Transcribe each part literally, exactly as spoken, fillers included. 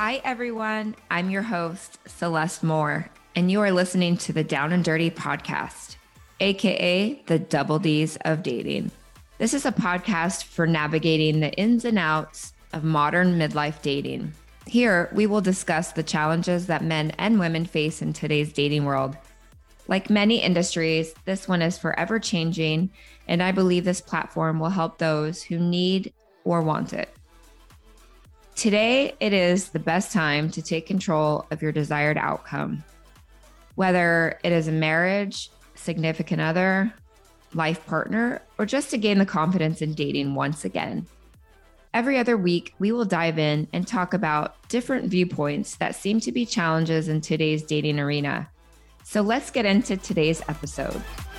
Hi, everyone. I'm your host, Celeste Moore, and you are listening to the Down and Dirty podcast, aka the Double D's of dating. This is a podcast for navigating the ins and outs of modern midlife dating. Here, we will discuss the challenges that men and women face in today's dating world. Like many industries, this one is forever changing, and I believe this platform will help those who need or want it. Today, it is the best time to take control of your desired outcome. Whether it is a marriage, significant other, life partner, or just to gain the confidence in dating once again. Every other week, we will dive in and talk about different viewpoints that seem to be challenges in today's dating arena. So let's get into today's episode.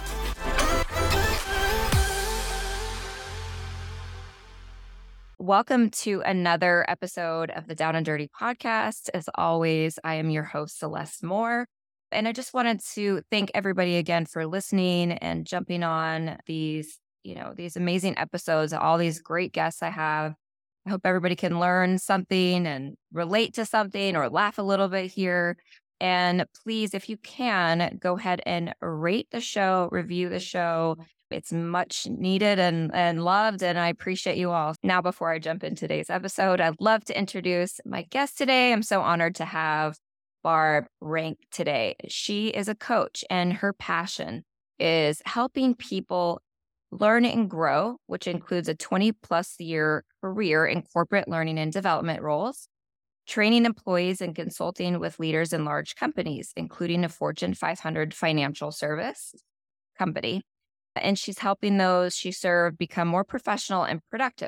Welcome to another episode of the Down and Dirty podcast. As always, I am your host, Celeste Moore. And I just wanted to thank everybody again for listening and jumping on these, you know, these amazing episodes, all these great guests I have. I hope everybody can learn something and relate to something or laugh a little bit here. And please, if you can, go ahead and rate the show, review the show. It's much needed and, and loved, and I appreciate you all. Now, before I jump into today's episode, I'd love to introduce my guest today. I'm so honored to have Barb Rank today. She is a coach, and her passion is helping people learn and grow, which includes a twenty plus year career in corporate learning and development roles, training employees and consulting with leaders in large companies, including a Fortune five hundred financial service company. And she's helping those she served become more professional and productive.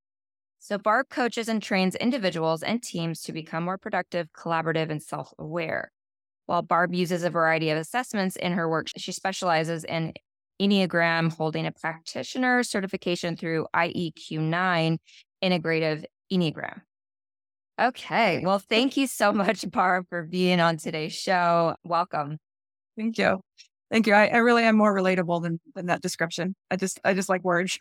So Barb coaches and trains individuals and teams to become more productive, collaborative, and self-aware. While Barb uses a variety of assessments in her work, she specializes in Enneagram, holding a practitioner certification through I E Q nine Integrative Enneagram. Okay, well, thank you so much, Barb, for being on today's show. Welcome. Thank you. Thank you. I, I really am more relatable than, than that description. I just I just like words.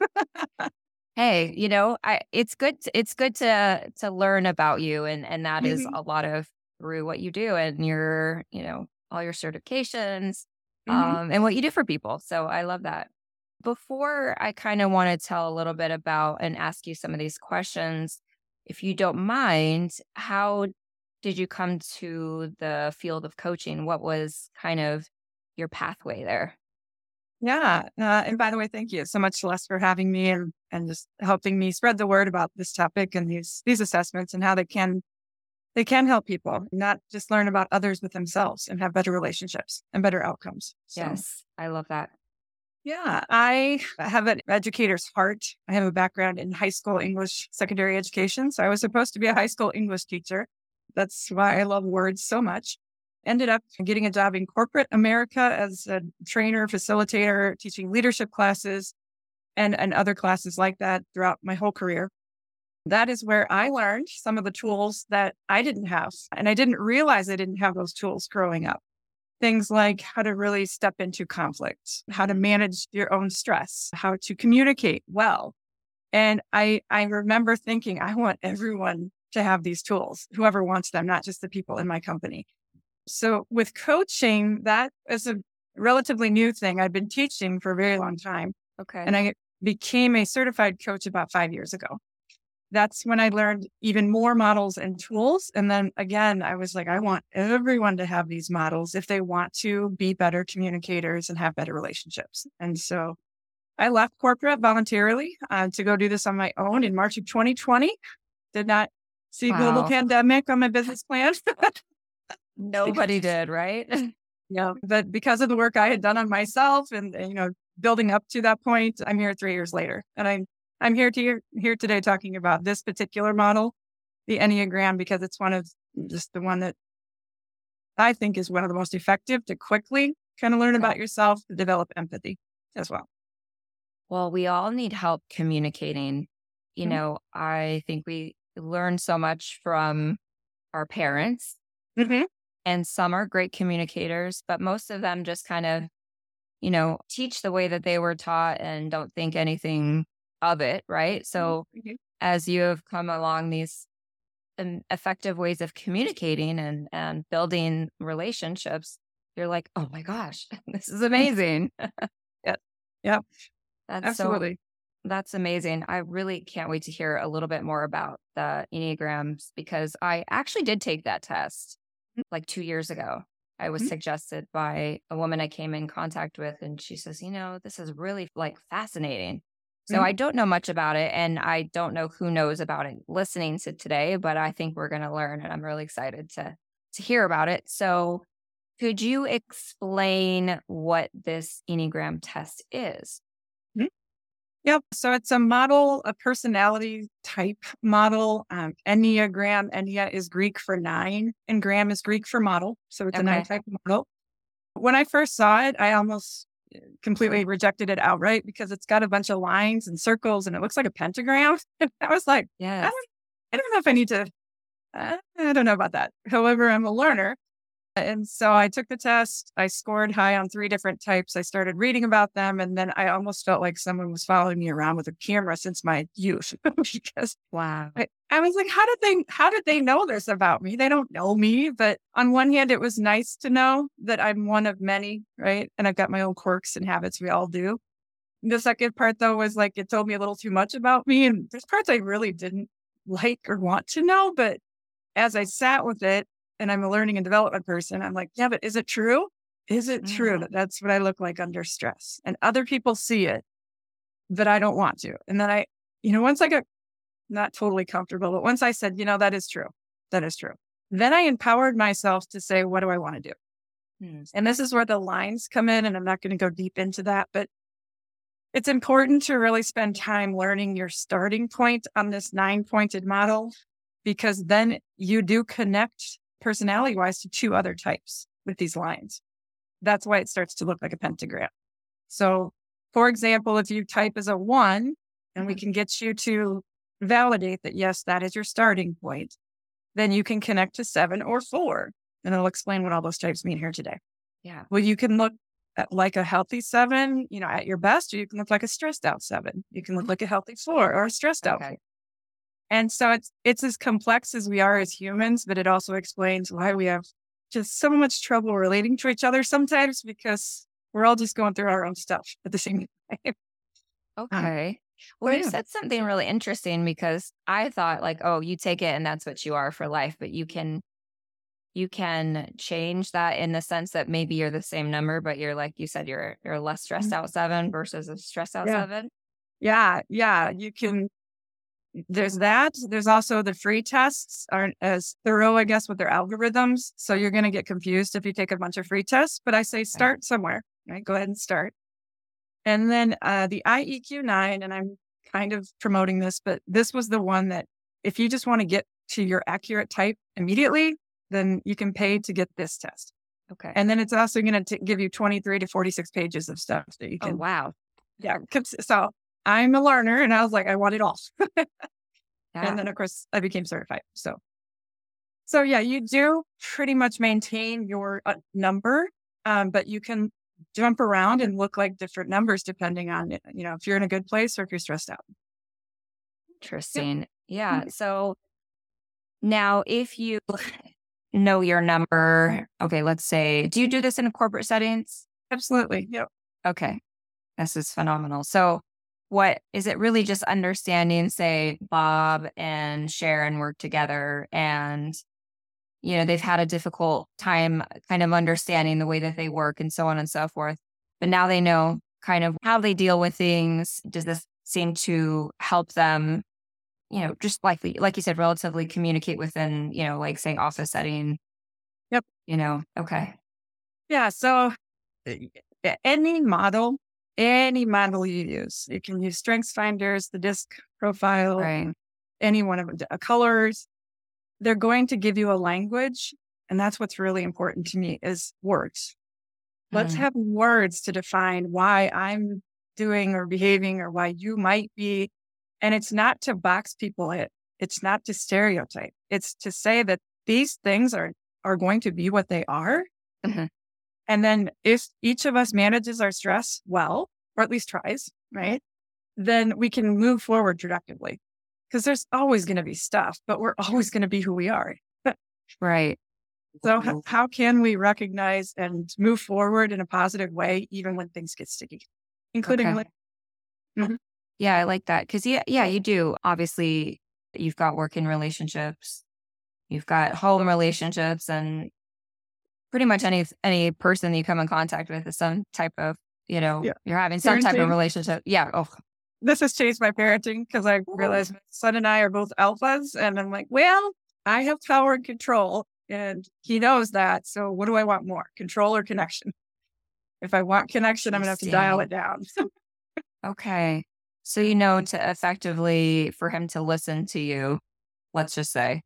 Hey, you know, I it's good to, it's good to to learn about you, and and that is Mm-hmm. a lot of through what you do and your, you know, all your certifications, Mm-hmm. um, and what you do for people. So I love that. Before I kind of want to tell a little bit about and ask you some of these questions, if you don't mind, how did you come to the field of coaching? What was kind of your pathway there? Yeah. Uh, and by the way, thank you so much, Celeste, for having me and, and just helping me spread the word about this topic and these these assessments and how they can they can help people not just learn about others but themselves and have better relationships and better outcomes. So Yes, I love that. yeah, I have an educator's heart. I have a background in high school English secondary education. So I was supposed to be a high school English teacher. That's why I love words so much. Ended up getting a job in corporate America as a trainer, facilitator, teaching leadership classes and, and other classes like that throughout my whole career. That is where I learned some of the tools that I didn't have. And I didn't realize I didn't have those tools growing up. Things like how to really step into conflict, how to manage your own stress, how to communicate well. And I, I remember thinking, I want everyone to have these tools, whoever wants them, not just the people in my company. So with coaching, that is a relatively new thing. I've been teaching for a very long time. Okay. And I became a certified coach about five years ago. That's when I learned even more models and tools. And then again, I was like, I want everyone to have these models if they want to be better communicators and have better relationships. And so I left corporate voluntarily uh, to go do this on my own in March of twenty twenty. Did not see a global Wow. pandemic on my business plan. Nobody did, right? Yeah, but because of the work I had done on myself and, and, you know, building up to that point, I'm here three years later. And I'm I'm here to here, here today talking about this particular model, the Enneagram, because it's one of just the one that I think is one of the most effective to quickly kind of learn Okay. about yourself, to develop empathy as well. Well, we all need help communicating. You Mhm. know, I think we learn so much from our parents, Mhm. and some are great communicators, but most of them just kind of, you know, teach the way that they were taught and don't think anything of it, right? So Mhm. as you have come along these um, effective ways of communicating and, and building relationships, you're like, oh my gosh, this is amazing. Yeah. Yeah. That's so, Absolutely. that's amazing. I really can't wait to hear a little bit more about the Enneagrams because I actually did take that test like two years ago. I was Mhm. suggested by a woman I came in contact with, and she says, you know, this is really like fascinating. So Mhm. I don't know much about it, and I don't know who knows about it listening to today, but I think we're going to learn, and I'm really excited to to hear about it. So could you explain what this Enneagram test is? Mhm. Yep. So it's a model, a personality type model. Um, Enneagram, Ennea is Greek for nine, and gram is Greek for model. So it's a nine Okay. type model. When I first saw it, I almost uh, completely rejected it outright because it's got a bunch of lines and circles and it looks like a pentagram. And I was like, I Yes. don't, I don't know if I need to, uh, I don't know about that. However, I'm a learner. And so I took the test. I scored high on three different types. I started reading about them. And then I almost felt like someone was following me around with a camera since my youth because Wow. I, I was like, how did they, how did they know this about me? They don't know me. But on one hand, it was nice to know that I'm one of many, right? And I've got my own quirks and habits. We all do. The second part though, was like, it told me a little too much about me. And there's parts I really didn't like or want to know. But as I sat with it, and I'm a learning and development person, I'm like, yeah, but is it true? Is it true Mm. that that's what I look like under stress? And other people see it, but I don't want to. And then I, you know, once I got not totally comfortable, but once I said, you know, that is true, that is true. Then I empowered myself to say, what do I want to do? Mm. And this is where the lines come in. And I'm not going to go deep into that, but it's important to really spend time learning your starting point on this nine pointed model, because then you do connect personality wise to two other types with these lines. That's why it starts to look like a pentagram. So, for example, if you type as a one, and we Mhm. can get you to validate that, yes, that is your starting point, then you can connect to seven or four. And I'll explain what all those types mean here today. Yeah. Well, you can look at like a healthy seven, you know, at your best, or you can look like a stressed out seven. You can look like a healthy four or a stressed out four. Okay. And so it's it's as complex as we are as humans, but it also explains why we have just so much trouble relating to each other sometimes because we're all just going through our own stuff at the same time. Um, Okay. so Well, you yeah. said something really interesting because I thought like, oh, you take it and that's what you are for life, but you can you can change that in the sense that maybe you're the same number, but you're like you said, you're you're a less stressed Mhm. out seven versus a stressed out Yeah. seven. Yeah. Yeah. You can there's that. There's also the free tests aren't as thorough, I guess, with their algorithms. So you're going to get confused if you take a bunch of free tests. But I say Okay. start somewhere, right? Go ahead and start. And then uh, the I E Q nine, and I'm kind of promoting this, but this was the one that if you just want to get to your accurate type immediately, then you can pay to get this test. Okay. And then it's also going to give you twenty-three to forty-six pages of stuff that you Oh can, wow. yeah. 'cause- So I'm a learner and I was like, I want it all. And Yeah. then of course I became certified. So, so yeah, you do pretty much maintain your uh, number, um, but you can jump around and look like different numbers depending on, you know, if you're in a good place or if you're stressed out. Yep. Interesting. Yeah. Mhm. So now if you know your number, okay, let's say, do you do this in corporate settings? Absolutely. Yep. Okay. This is phenomenal. So, what is it really just understanding, say, Bob and Sharon work together and, you know, they've had a difficult time kind of understanding the way that they work and so on and so forth. But now they know kind of how they deal with things. Does this seem to help them, you know, just like, like you said, relatively communicate within, you know, like say office setting, Yep. you know? Okay. Yeah. So uh, a- any model, any model you use, you can use strengths finders, the disc profile, Right. any one of the uh, colors. They're going to give you a language. And that's what's really important to me is words. Let's Mhm. have words to define why I'm doing or behaving or why you might be. And it's not to box people in. It's not to stereotype. It's to say that these things are, are going to be what they are. Mhm. And then if each of us manages our stress well, or at least tries, right, then we can move forward productively. because there's always going to be stuff, but we're always going to be who we are. Right. So h- how can we recognize and move forward in a positive way, even when things get sticky, including Okay. like, Mhm. Yeah, I like that. Because, yeah, yeah, you do. Obviously, you've got working relationships, you've got home relationships, and pretty much any any person that you come in contact with is some type of, you know, Yeah, you're having some type of parenting. relationship. Yeah. Oh, This has changed my parenting because I realized my son and I are both alphas, and I'm like, well, I have power and control, and he knows that. So what do I want more, control or connection? If I want connection, I'm gonna have to dial it down. okay. So, you know, to effectively for him to listen to you, let's just say.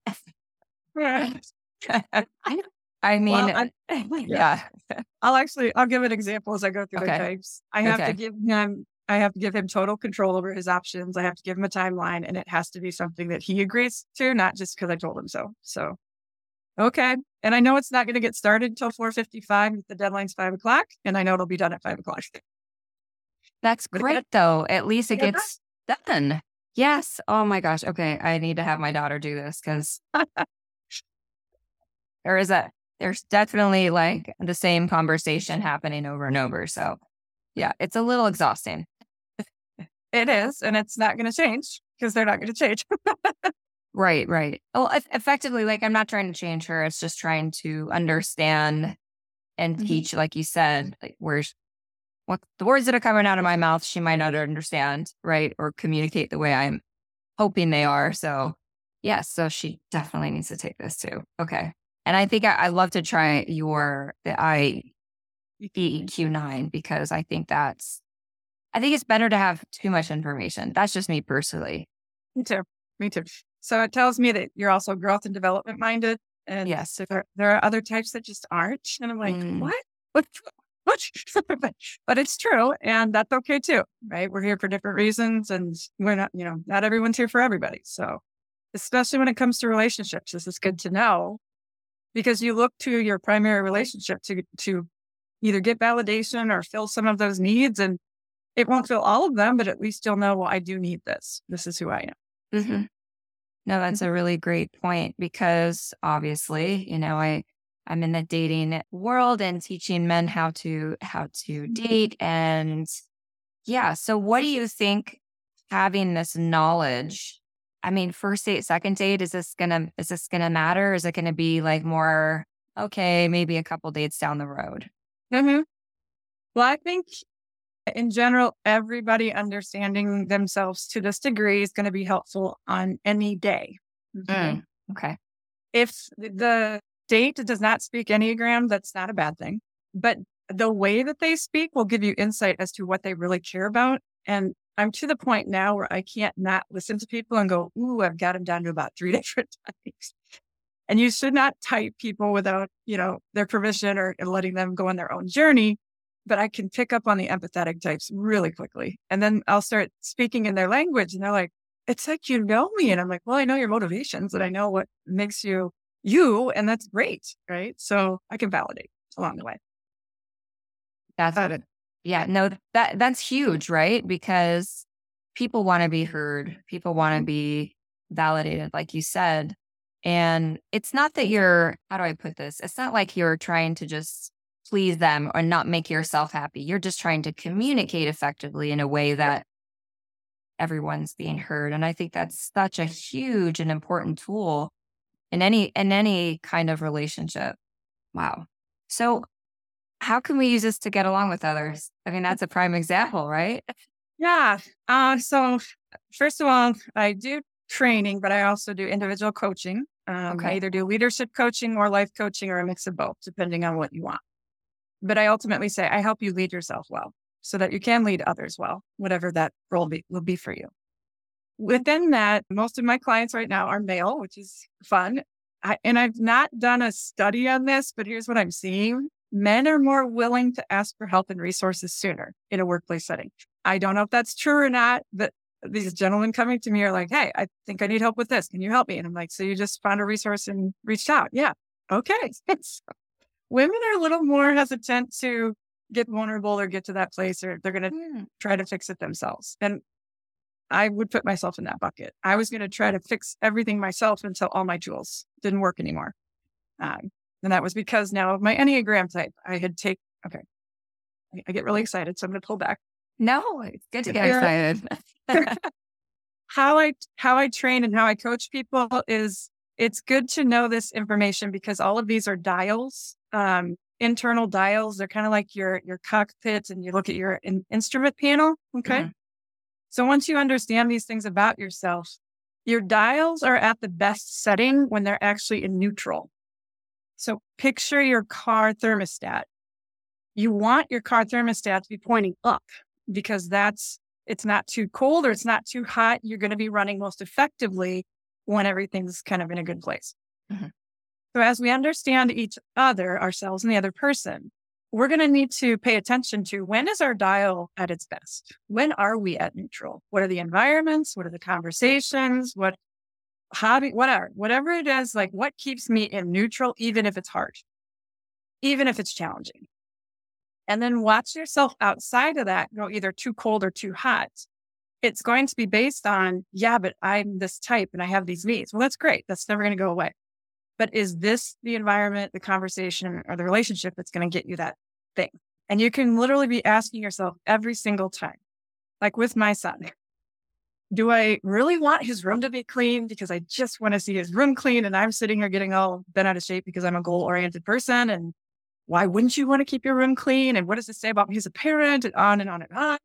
I Well, mean, I'm, yeah. I'll actually I'll give an example as I go through the Okay. types. I have to Okay. give him I have to give him total control over his options. I have to give him a timeline, and it has to be something that he agrees to, not just because I told him so. So okay. And I know it's not going to get started until four fifty-five. The deadline's five o'clock, and I know it'll be done at five o'clock. That's But great, it- though. At least it Yeah. gets done. Yes. Oh my gosh. Okay. I need to have my daughter do this because there is a, there's definitely like the same conversation happening over and over. So, yeah, it's a little exhausting. It is, and it's not going to change because they're not going to change. Right. Right. Well, eff- effectively, like I'm not trying to change her. It's just trying to understand and Mhm. teach, like you said, like where's what the words that are coming out of my mouth, she might not understand, right? Or communicate the way I'm hoping they are. So, yes, so she definitely needs to take this too. Okay. And I think I, I love to try your the I E Q nine because I think that's I think it's better to have too much information. That's just me personally. Me too. Me too. So it tells me that you're also growth and development minded. And Yes. there, there are other types that just aren't. And I'm like, Mm, what? What? What? but, but it's true. And that's okay too, right? We're here for different reasons. And we're not, you know, not everyone's here for everybody. So especially when it comes to relationships, this is good to know because you look to your primary relationship to, to either get validation or fill some of those needs. And it won't fill all of them, but at least you'll know, well, I do need this. This is who I am. mhm. No, that's a really great point because obviously, you know, I I'm in the dating world and teaching men how to how to date and yeah. So what do you think having this knowledge? I mean, first date, second date, is this gonna is this gonna matter? Is it gonna be like more okay, maybe a couple dates down the road? Mm-hmm. Well, I think in general, everybody understanding themselves to this degree is going to be helpful on any day. Okay. Mm, okay. If the date does not speak Enneagram, that's not a bad thing. But the way that they speak will give you insight as to what they really care about. And I'm to the point now where I can't not listen to people and go, ooh, I've got them down to about three different types. And you should not type people without, you know, their permission or letting them go on their own journey. But I can pick up on the empathetic types really quickly. And then I'll start speaking in their language and they're like, it's like, you know me. And I'm like, well, I know your motivations and I know what makes you you. And that's great. Right. So I can validate along the way. That's Got it. yeah, no, that that's huge, right? Because people want to be heard, people want to be validated, like you said. And it's not that you're, how do I put this? It's not like you're trying to just please them or not make yourself happy. You're just trying to communicate effectively in a way that everyone's being heard. And I think that's such a huge and important tool in any in any kind of relationship. Wow. So how can we use this to get along with others? I mean, that's a prime example, right? Yeah. Uh, so first of all, I do training, but I also do individual coaching. Um, I Okay. either do leadership coaching or life coaching or a mix of both, depending on what you want. But I ultimately say I help you lead yourself well so that you can lead others well, whatever that role be, will be for you. Within that, most of my clients right now are male, which is fun. I, and I've not done a study on this, but here's what I'm seeing. Men are more willing to ask for help and resources sooner in a workplace setting. I don't know if that's true or not, but these gentlemen coming to me are like, hey, I think I need help with this. Can you help me? And I'm like, so you just found a resource and reached out? Yeah. Okay. Women are a little more hesitant to get vulnerable or get to that place, or they're going to Hmm. try to fix it themselves. And I would put myself in that bucket. I was going to try to fix everything myself until all my tools didn't work anymore. Um, and that was because now of my Enneagram type. I had taken, okay, I, I get really excited, so I'm going to pull back. No, it's good to get excited. how I how I train and how I coach people is it's good to know this information because all of these are dials, um, internal dials. They're kind of like your your cockpit, and you look at your in, instrument panel. Okay, mm-hmm. So once you understand these things about yourself, your dials are at the best setting when they're actually in neutral. So picture your car thermostat. You want your car thermostat to be pointing up because that's it's not too cold or it's not too hot. You're going to be running most effectively when everything's kind of in a good place. Mm-hmm. So as we understand each other, ourselves and the other person, we're going to need to pay attention to when is our dial at its best? When are we at neutral? What are the environments? What are the conversations? What, how do, what are, whatever it is, like what keeps me in neutral, even if it's hard, even if it's challenging. And then watch yourself outside of that go either too cold or too hot. It's going to be based on, yeah, but I'm this type and I have these needs. Well, that's great. That's never going to go away. But is this the environment, the conversation, or the relationship that's going to get you that thing? And you can literally be asking yourself every single time, like with my son, do I really want his room to be clean because I just want to see his room clean and I'm sitting here getting all bent out of shape because I'm a goal-oriented person? And why wouldn't you want to keep your room clean? And what does it say about me as a parent? And on and on and on.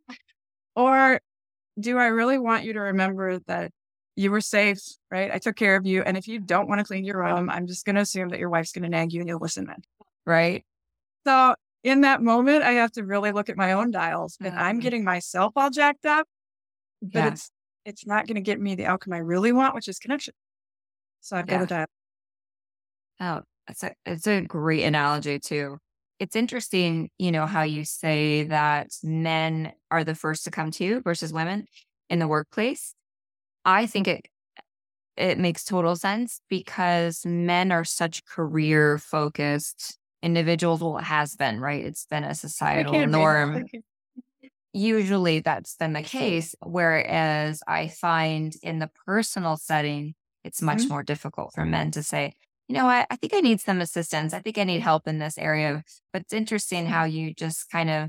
Or do I really want you to remember that you were safe, right? I took care of you. And if you don't want to clean your room, I'm just going to assume that your wife's going to nag you and you'll listen then. Right. So in that moment, I have to really look at my own dials and I'm getting myself all jacked up, but yeah. it's, it's not going to get me the outcome I really want, which is connection. So I've got to dial. Oh, that's a, it's a great analogy too. It's interesting, you know, how you say that men are the first to come to you versus women in the workplace. I think it it makes total sense because men are such career focused individuals. Well, it has been, right? It's been a societal norm. Usually that's been the case. Whereas I find in the personal setting, it's much mm-hmm. more difficult for men to say, you know what, I think I need some assistance. I think I need help in this area. But it's interesting how you just kind of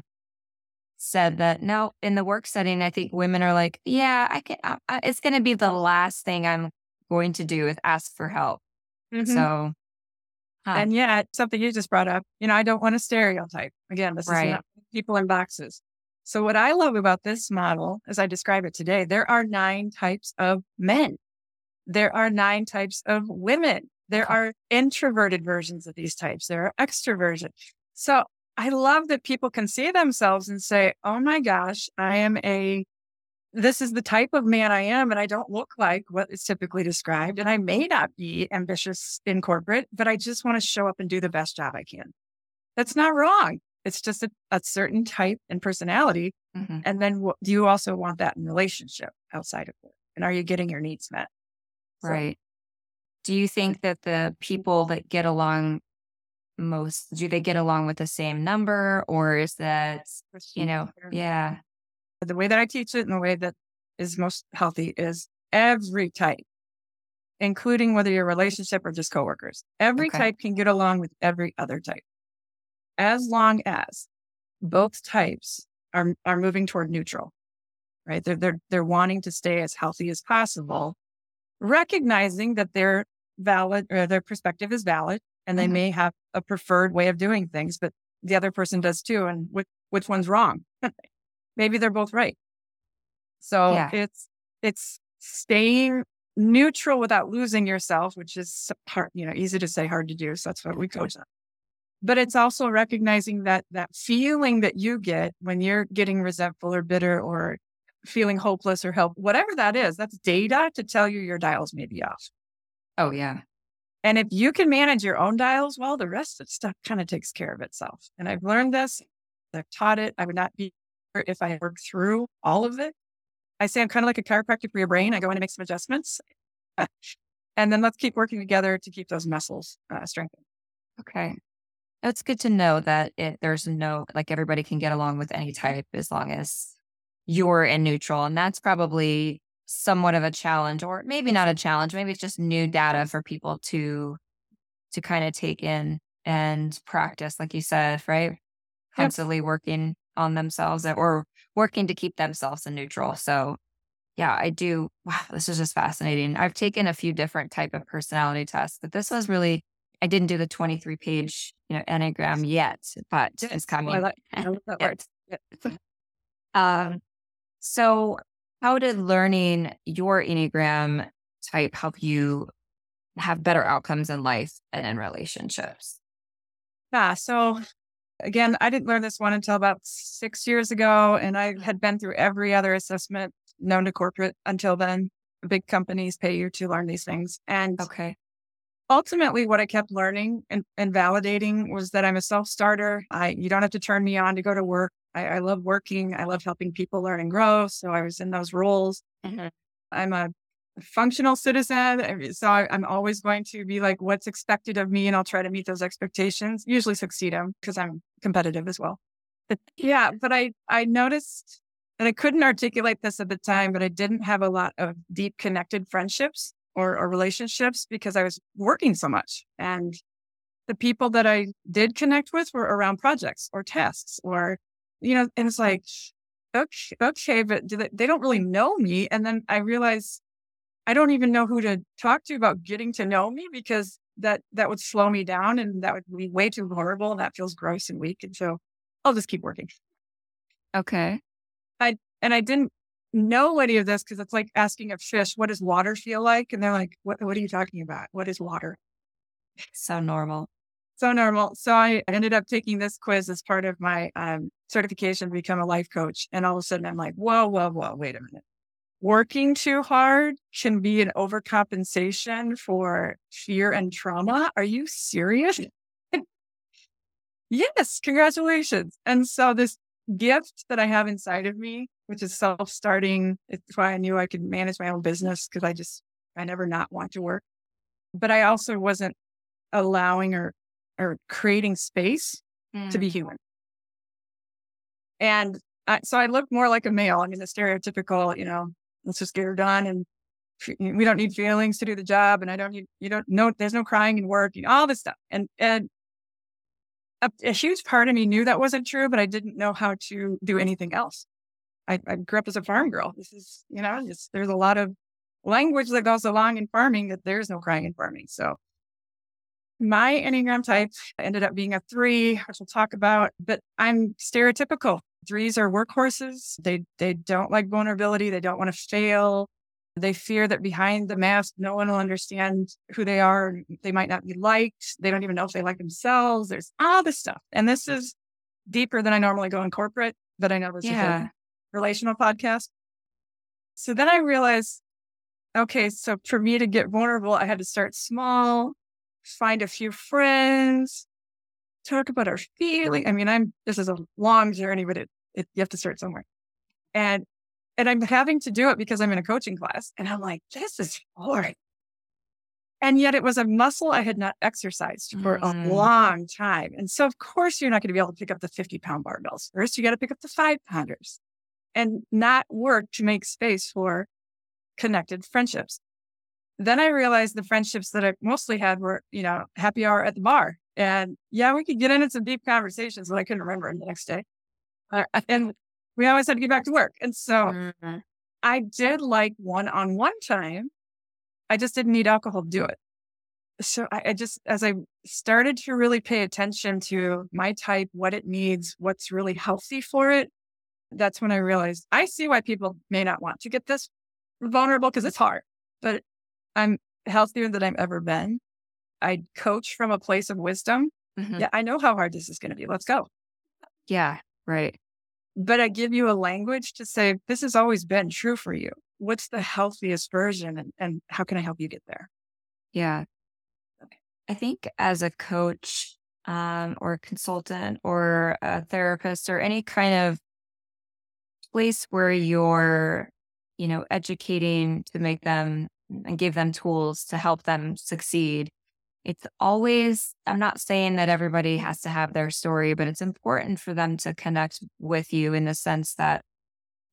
said that, no, in the work setting, I think women are like, yeah, I can, I, I, it's going to be the last thing I'm going to do is ask for help. Mm-hmm. So. Huh. And yet something you just brought up, you know, I don't want to stereotype. Again, this right. is not people in boxes. So what I love about this model, as I describe it today, there are nine types of men. There are nine types of women. There are introverted versions of these types. There are extroverted. So I love that people can see themselves and say, oh my gosh, I am a, this is the type of man I am. And I don't look like what is typically described. And I may not be ambitious in corporate, but I just want to show up and do the best job I can. That's not wrong. It's just a, a certain type and personality. Mm-hmm. And then w- do you also want that in relationship outside of work? And are you getting your needs met? Right. So, do you think that the people that get along most, do they get along with the same number, or is that, you know, yeah. The way that I teach it and the way that is most healthy is every type, including whether you're a relationship or just coworkers. Every okay. type can get along with every other type, as long as both types are are moving toward neutral, right? They're they're they're wanting to stay as healthy as possible, recognizing that their valid or their perspective is valid, and they mm-hmm. may have a preferred way of doing things, but the other person does too. And which which one's wrong? Maybe they're both right. So yeah. it's it's staying neutral without losing yourself, which is hard, you know, easy to say, hard to do. So that's what we coach on. But it's also recognizing that that feeling that you get when you're getting resentful or bitter or feeling hopeless or help, whatever that is, that's data to tell you your dials may be off. Oh, yeah. And if you can manage your own dials, well, the rest of stuff kind of takes care of itself. And I've learned this. I've taught it. I would not be here if I worked through all of it. I say I'm kind of like a chiropractor for your brain. I go in and make some adjustments. And then let's keep working together to keep those muscles uh, strengthened. Okay. It's good to know that it, there's no, like everybody can get along with any type as long as you're in neutral. And that's probably somewhat of a challenge, or maybe not a challenge, maybe it's just new data for people to to kind of take in and practice, like you said, right? Yep. Constantly working on themselves or working to keep themselves in neutral. So yeah, I do. Wow, this is just fascinating. I've taken a few different type of personality tests, but this was really, I didn't do the twenty-three page, you know, Enneagram yet, but it's Well, I coming. like, I love that word. Yeah. Um, so how did learning your Enneagram type help you have better outcomes in life and in relationships? Yeah. So again, I didn't learn this one until about six years ago, and I had been through every other assessment known to corporate until then. Big companies pay you to learn these things. And Okay. ultimately, what I kept learning and, and validating was that I'm a self-starter. I You don't have to turn me on to go to work. I, I love working. I love helping people learn and grow. So I was in those roles. Mhm. I'm a functional citizen. I mean, So I, I'm always going to be like, what's expected of me? And I'll try to meet those expectations, usually succeed them because I'm competitive as well. But yeah, but I, I noticed that I couldn't articulate this at the time, but I didn't have a lot of deep connected friendships or, or relationships because I was working so much. And the people that I did connect with were around projects or tasks or, you know, and it's like, okay, okay, but do they, they don't really know me. And then I realized I don't even know who to talk to about getting to know me because that that would slow me down and that would be way too vulnerable. And that feels gross and weak. And so I'll just keep working. Okay. I and I didn't know any of this because it's like asking a fish, what does water feel like? And they're like, what what are you talking about? What is water? So normal. So normal. So I ended up taking this quiz as part of my um, certification to become a life coach. And all of a sudden I'm like, whoa, whoa, whoa, wait a minute. Working too hard can be an overcompensation for fear and trauma. Are you serious? Yes, congratulations. And so this gift that I have inside of me, which is self-starting, it's why I knew I could manage my own business because I just, I never not want to work. But I also wasn't allowing or, or creating space to Mm. be human. And I, so I look more like a male. I mean, the stereotypical, you know, let's just get her done. And f- we don't need feelings to do the job. And I don't need, you don't know, there's no crying in work, you know, all this stuff. And, and a, a huge part of me knew that wasn't true, but I didn't know how to do anything else. I, I grew up as a farm girl. This is, you know, it's, there's a lot of language that goes along in farming that there's no crying in farming. So my Enneagram type ended up being a three, which we'll talk about, but I'm stereotypical. Threes are workhorses. They they don't like vulnerability. They don't want to fail. They fear that behind the mask, no one will understand who they are. They might not be liked. They don't even know if they like themselves. There's all this stuff. And this is deeper than I normally go in corporate, but I know this is a Yeah. relational podcast. So then I realized, okay, so for me to get vulnerable, I had to start small, find a few friends, talk about our feeling. I mean, I'm this is a long journey, but it, it you have to start somewhere. And and I'm having to do it because I'm in a coaching class. And I'm like, this is hard. And yet it was a muscle I had not exercised for a Mm. long time. And so of course you're not going to be able to pick up the fifty pound barbells. First, you got to pick up the five pounders and not work to make space for connected friendships. Then I realized the friendships that I mostly had were, you know, happy hour at the bar. And yeah, we could get into some deep conversations that I couldn't remember the next day. Uh, and we always had to get back to work. And so Mhm. I did like one on one time. I just didn't need alcohol to do it. So I, I just, as I started to really pay attention to my type, what it needs, what's really healthy for it, that's when I realized I see why people may not want to get this vulnerable because it's hard, but I'm healthier than I've ever been. I coach from a place of wisdom. Mhm. Yeah, I know how hard this is going to be. Let's go. Yeah. Right. But I give you a language to say, this has always been true for you. What's the healthiest version and, and how can I help you get there? Yeah. I think as a coach, um, or a consultant or a therapist or any kind of place where you're, you know, educating to make them and give them tools to help them succeed. It's always, I'm not saying that everybody has to have their story, but it's important for them to connect with you in the sense that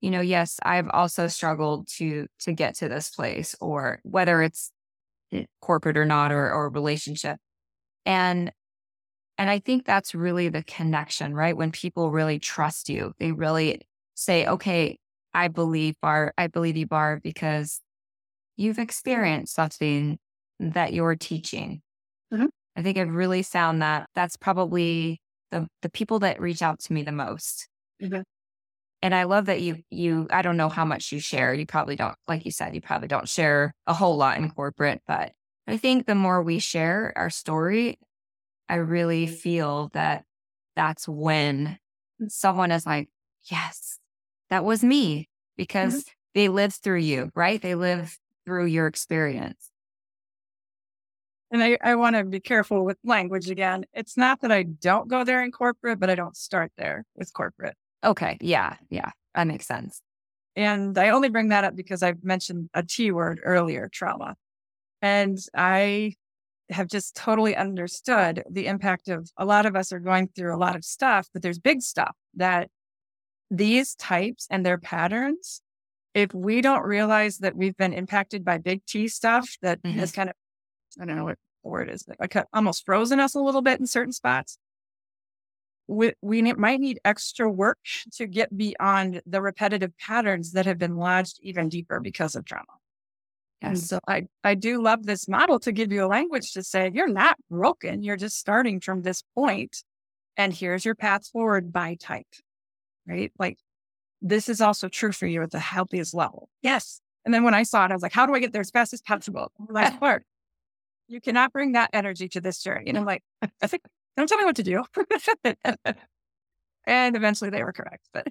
you know, yes, I've also struggled to to get to this place, or whether it's eh, corporate or not, or or relationship. And and I think that's really the connection, right? When people really trust you, they really say, "Okay, I believe Barb, I believe you, Barb, because you've experienced something that you're teaching." Mhm. I think I've really found that that's probably the the people that reach out to me the most. Mhm. And I love that you you I don't know how much you share. You probably don't, like you said, you probably don't share a whole lot in corporate, but I think the more we share our story, I really feel that that's when someone is like, yes, that was me, Mhm. because they lived through you, right? They live through your experience. And I, I want to be careful with language again. It's not that I don't go there in corporate, but I don't start there with corporate. Okay. Yeah. Yeah. That makes sense. And I only bring that up because I've mentioned a T word earlier, trauma. And I have just totally understood the impact of a lot of us are going through a lot of stuff, but there's big stuff that these types and their patterns, if we don't realize that we've been impacted by big T stuff that Mhm. has kind of, I don't know what the word is, like uh, almost frozen us a little bit in certain spots, we, we ne- might need extra work to get beyond the repetitive patterns that have been lodged even deeper because of trauma. And Yes. so I, I do love this model to give you a language to say, you're not broken. You're just starting from this point, and here's your path forward by type, right? Like this is also true for you at the healthiest level. Yes. And then when I saw it, I was like, how do I get there as fast as possible? Last part, you cannot bring that energy to this journey. And I'm like, I think, don't tell me what to do. And eventually they were correct. But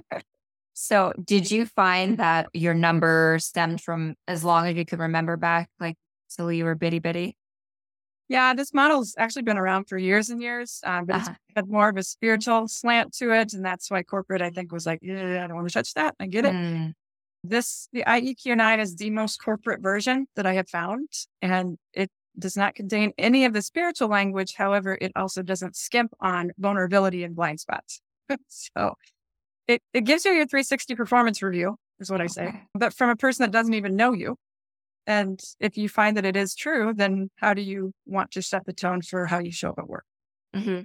So, did you find that your number stemmed from as long as you could remember back, like till you were bitty bitty? yeah, this model's actually been around for years and years, um, but it's Uh-huh. had more of a spiritual slant to it. And that's why corporate, I think, was like, yeah, I don't want to touch that. I get it. Mm, This, the I E Q nine is the most corporate version that I have found. And it does not contain any of the spiritual language. However, it also doesn't skimp on vulnerability and blind spots. So it, it gives you your three sixty performance review, is what I say, okay. but from a person that doesn't even know you. And if you find that it is true, then how do you want to set the tone for how you show up at work? Hmm.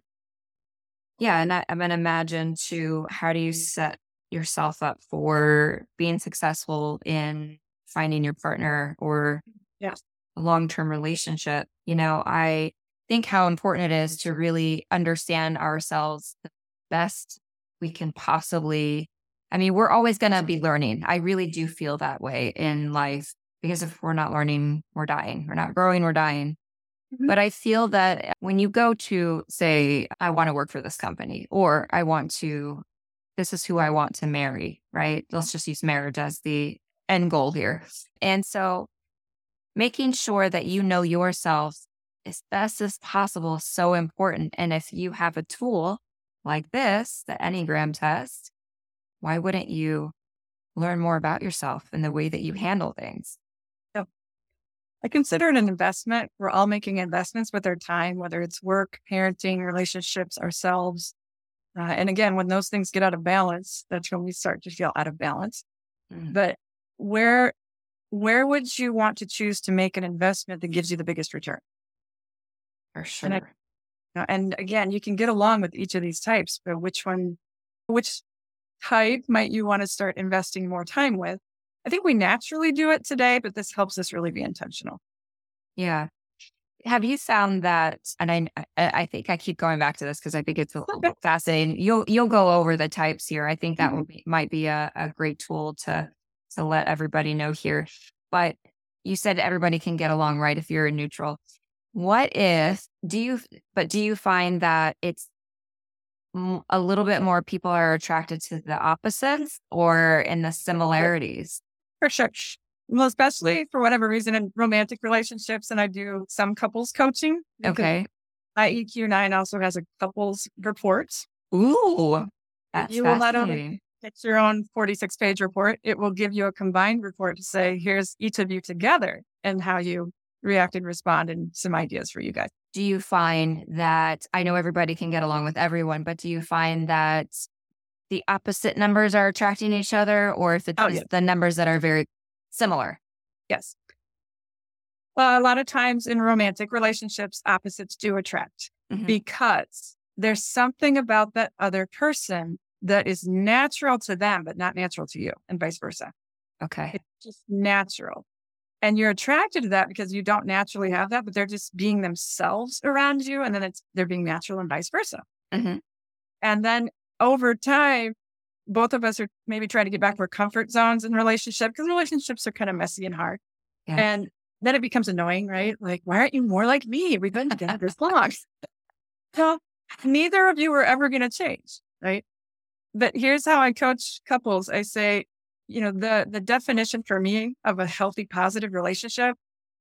Yeah, and I, I'm gonna imagine too. How do you set yourself up for being successful in finding your partner or Yes. a long term relationship? You know, I think how important it is to really understand ourselves the best we can possibly. I mean, we're always going to be learning. I really do feel that way in life, because if we're not learning, we're dying. We're not growing, we're dying. Mhm. But I feel that when you go to say, I want to work for this company, or I want to, this is who I want to marry, right? Let's just use marriage as the end goal here. And so making sure that you know yourself as best as possible is so important. And if you have a tool like this, the Enneagram test, why wouldn't you learn more about yourself and the way that you handle things? Yeah. I consider it an investment. We're all making investments with our time, whether it's work, parenting, relationships, ourselves. Uh, and again, when those things get out of balance, that's when we start to feel out of balance. Mm, But where where would you want to choose to make an investment that gives you the biggest return? for And I, sure. uh, and again, you can get along with each of these types, but which one, which type might you want to start investing more time with? I think we naturally do it today, but this helps us really be intentional. Yeah. Have you found that, and I I I think I keep going back to this because I think it's a little Okay. bit fascinating. You'll you'll go over the types here. I think that Mhm. would be, might be a, a great tool to to let everybody know here. But you said everybody can get along, right? If you're a neutral. What if do you but do you find that it's m- a little bit more people are attracted to the opposites or in the similarities? For sure. Well, especially for whatever reason in romantic relationships, and I do some couples coaching because Okay. I E Q nine also has a couples report. Ooh, that's You will not only fascinating. get your own forty-six page report, it will give you a combined report to say, here's each of you together and how you react and respond and some ideas for you guys. Do you find that I know everybody can get along with everyone, but do you find that the opposite numbers are attracting each other, or if it's Oh, yeah. the numbers that are very similar. Yes. Well, a lot of times in romantic relationships, opposites do attract Mhm. because there's something about that other person that is natural to them, but not natural to you, and vice versa. Okay. It's just natural. And you're attracted to that because you don't naturally have that, but they're just being themselves around you. And then it's they're being natural and vice versa. hmm And then over time, both of us are maybe trying to get back to our comfort zones in relationship because relationships are kind of messy and hard. Yeah. And then it becomes annoying, right? Like, why aren't you more like me? We've been together this long. Well, neither of you are ever going to change, right? But here's how I coach couples. I say, you know, the the definition for me of a healthy, positive relationship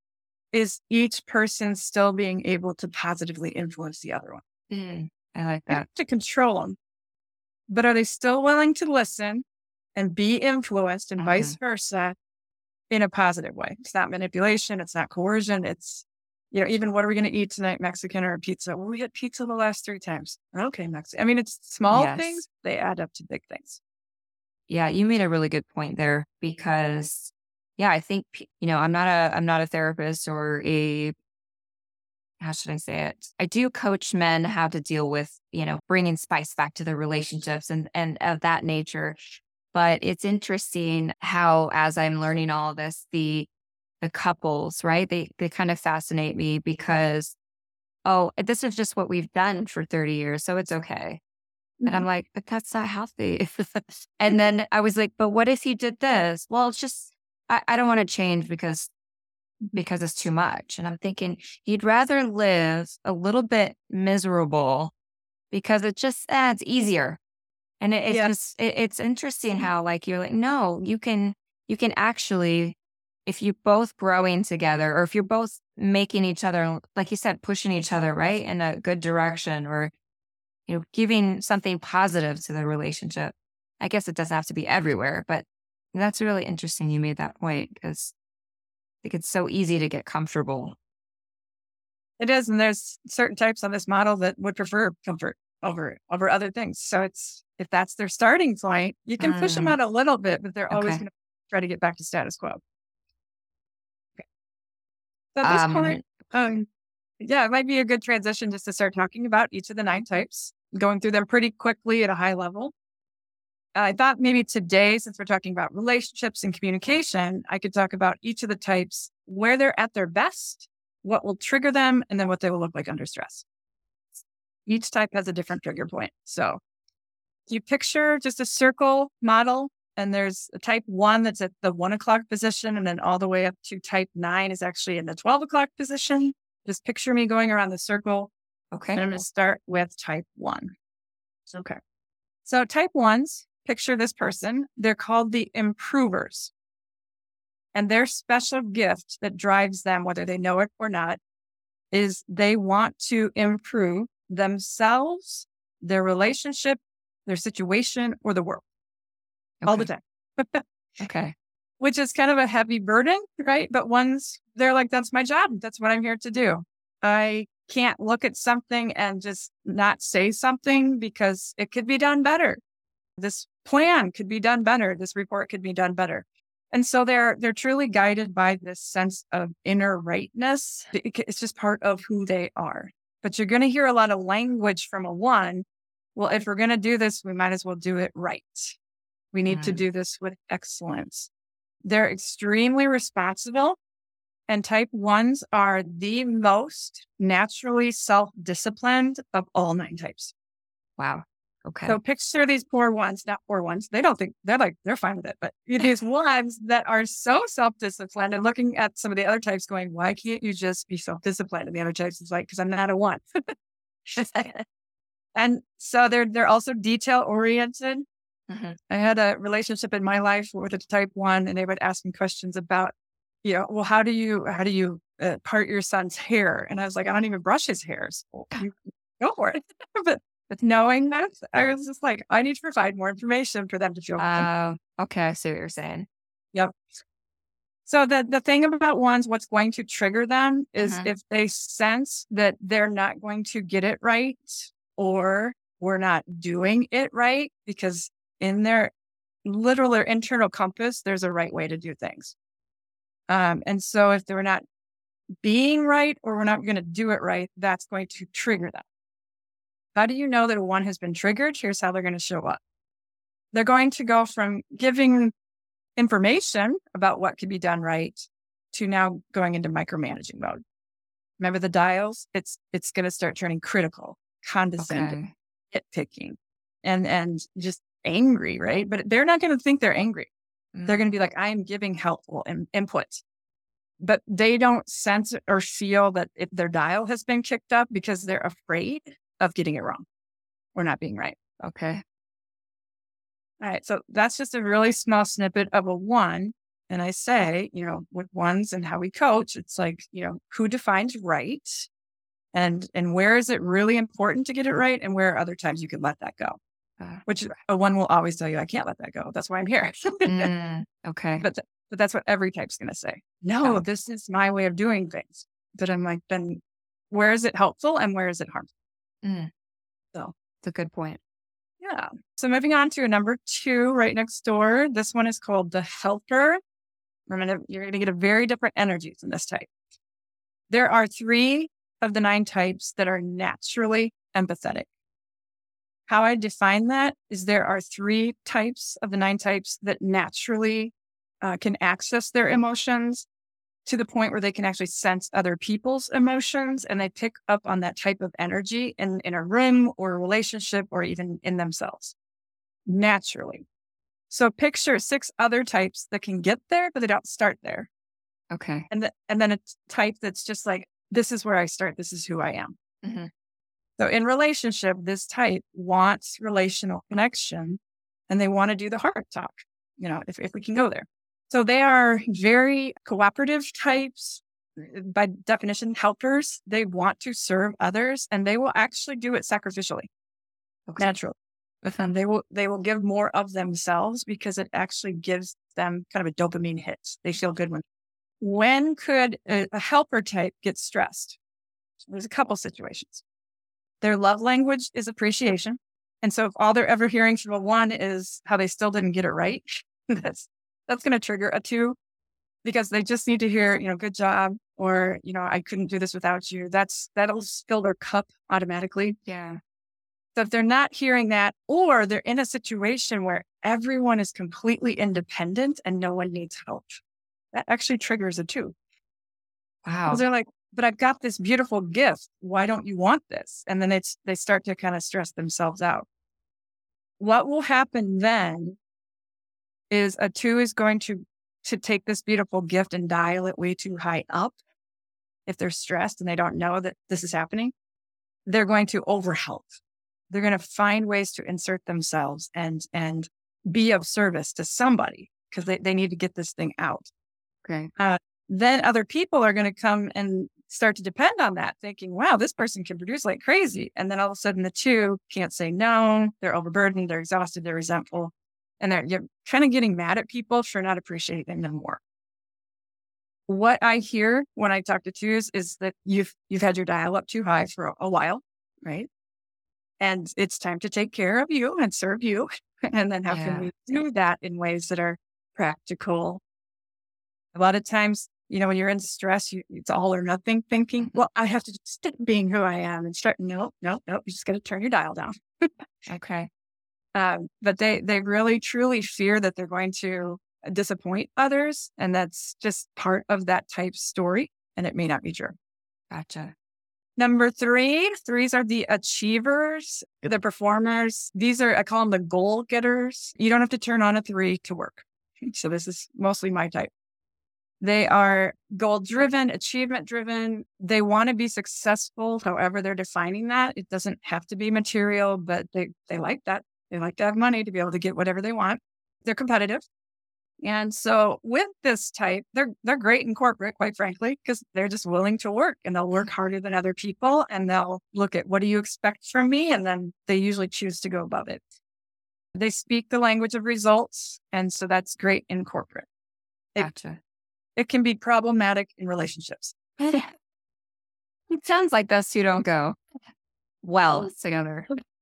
is each person still being able to positively influence the other one. Mm, I like Not that. to control them, but are they still willing to listen and be influenced and vice Mhm. versa in a positive way? It's not manipulation. It's not coercion. It's, you know, even what are we going to eat tonight, Mexican or pizza? Well, we had pizza the last three times. Okay, Mexican. I mean, it's small Yes. things. They add up to big things. Yeah, you made a really good point there because, yeah, I think p- you know I'm not a I'm not a therapist or a how should I say it? I do coach men how to deal with you know bringing spice back to their relationships and and of that nature. But it's interesting how, as I'm learning all this, the the couples, right? They they kind of fascinate me because, oh, this is just what we've done for thirty years, so it's okay. And I'm Mhm. like, but that's not healthy. And then I was like, but what if he did this? Well, it's just I, I don't want to change because because it's too much. And I'm thinking you'd rather live a little bit miserable because it just eh, it's easier. And it, it's Yeah. just it, it's interesting how like you're like, no, you can you can actually if you're both growing together or if you're both making each other, like you said, pushing each other right in a good direction or you know, giving something positive to the relationship. I guess it doesn't have to be everywhere, but that's really interesting you made that point because I think it's so easy to get comfortable. It is, and there's certain types on this model that would prefer comfort over over other things. So it's if that's their starting point, you can push them Mm, out a little bit, but they're always okay. going to try to get back to status quo. Okay. So at this point, Um, um, yeah, it might be a good transition just to start talking about each of the nine types, going through them pretty quickly at a high level. I thought maybe today, since we're talking about relationships and communication, I could talk about each of the types, where they're at their best, what will trigger them, and then what they will look like under stress. Each type has a different trigger point. So you picture just a circle model, and there's a type one that's at the one o'clock position, and then all the way up to type nine is actually in the twelve o'clock position. Just picture me going around the circle, okay. and I'm going to start with type one. Okay. So type ones, picture this person. They're called the improvers. And their special gift that drives them, whether they know it or not, is they want to improve themselves, their relationship, their situation, or the world all the Okay. time, Okay. which is kind of a heavy burden, right? But ones, they're like, that's my job. That's what I'm here to do. I can't look at something and just not say something because it could be done better. This plan could be done better. This report could be done better. And so they're they're truly guided by this sense of inner rightness. It- It's just part of who they are. But you're going to hear a lot of language from a one. Well, if we're going to do this, we might as well do it right. We need to Mm, do this with excellence. They're extremely responsible, and type ones are the most naturally self-disciplined of all nine types. wow. Okay. So picture these poor ones, not poor ones. They don't think they're like, they're fine with it, but these ones that are so self-disciplined and looking at some of the other types going, why can't you just be self-disciplined? And the other types is like, because I'm not a one. And so they're, they're also detail oriented. Mhm. I had a relationship in my life with a type one, and they would ask me questions about, you know, well, how do you, how do you uh, part your son's hair? And I was like, I don't even brush his hairs. Well, you go for it. but, but knowing that, I was just like, I need to provide more information for them to feel good. Uh, okay. I see what you're saying. Yep. So the, the thing about ones, what's going to trigger them is Mhm. if they sense that they're not going to get it right or we're not doing it right because in their literal or internal compass, there's a right way to do things. Um, and so if they're not being right or we're not going to do it right, that's going to trigger them. How do you know that one has been triggered? Here's how they're going to show up. They're going to go from giving information about what could be done right to now going into micromanaging mode. Remember the dials? It's it's going to start turning critical, condescending, Okay. nitpicking, and and just angry, right? But they're not going to think they're angry. Mm. They're going to be like, I am giving helpful in, input. But they don't sense or feel that it, their dial has been kicked up because they're afraid of getting it wrong or not being right. Okay. All right. So that's just a really small snippet of a one. And I say, you know, with ones and how we coach, it's like, you know, who defines right and, and where is it really important to get it right? And where are other times you can let that go, Uh, which a one will always tell you, I can't let that go. That's why I'm here. mm, okay. But, th- but that's what every type's going to say. No, Oh. this is my way of doing things. But I'm like, then where is it helpful and where is it harmful? Mm. So It's a good point. yeah. So moving on to a number two right next door. This one is called the helper. We're gonna, you're going to get a very different energy from this type. There are three of the nine types that are naturally empathetic. How I define that is there are three types of the nine types that naturally uh, can access their emotions to the point where they can actually sense other people's emotions and they pick up on that type of energy in, in a room or a relationship or even in themselves naturally. So picture six other types that can get there, but they don't start there. Okay. And, the, and then a type that's just like, this is where I start. This is who I am. Mm-hmm. So in relationship, this type wants relational connection and they want to do the heart talk, you know, if, if we can go there. So they are very cooperative types. By definition, helpers. They want to serve others and they will actually do it sacrificially, Okay. naturally. Um, they will they will give more of themselves because it actually gives them kind of a dopamine hit. They feel good when. When could a, a helper type get stressed? There's a couple situations. Their love language is appreciation. And so if all they're ever hearing from a one is how they still didn't get it right, that's that's going to trigger a two because they just need to hear, you know, good job or, you know, I couldn't do this without you. That's that'll fill their cup automatically. Yeah. So if they're not hearing that, or they're in a situation where everyone is completely independent and no one needs help, that actually triggers a two. Wow. Because they're like, but I've got this beautiful gift. Why don't you want this? And then it's they start to kind of stress themselves out. What will happen then is a two is going to, to take this beautiful gift and dial it way too high up. If they're stressed and they don't know that this is happening, they're going to overhelp. They're going to find ways to insert themselves and and be of service to somebody because they, they need to get this thing out. Okay. Uh, then other people are going to come and start to depend on that, thinking, wow, this person can produce like crazy. And then all of a sudden the two can't say no. They're overburdened. They're exhausted. They're resentful. And they're you're kind of getting mad at people for not appreciating them more. What I hear when I talk to twos is that you've you've had your dial up too high for a, a while, right? And it's time to take care of you and serve you. And then how Yeah. can we do that in ways that are practical? A lot of times, you know, when you're in stress, you, it's all or nothing thinking, well, I have to just stick being who I am and start. No, no, no, you just got to turn your dial down. Okay. Um, but they, they really, truly fear that they're going to disappoint others. And that's just part of that type story. And it may not be true. Gotcha. Number three, threes are the achievers, the performers. These are, I call them the goal getters. You don't have to turn on a three to work. So this is mostly my type. They are goal driven, achievement driven. They want to be successful, however they're defining that. It doesn't have to be material, but they, they like that. They like to have money to be able to get whatever they want. They're competitive. And so with this type, they're they're great in corporate, quite frankly, because they're just willing to work and they'll work harder than other people and they'll look at what do you expect from me? And then they usually choose to go above it. They speak the language of results. And so that's great in corporate. It, Gotcha. it can be problematic in relationships. It sounds like those two don't go well together.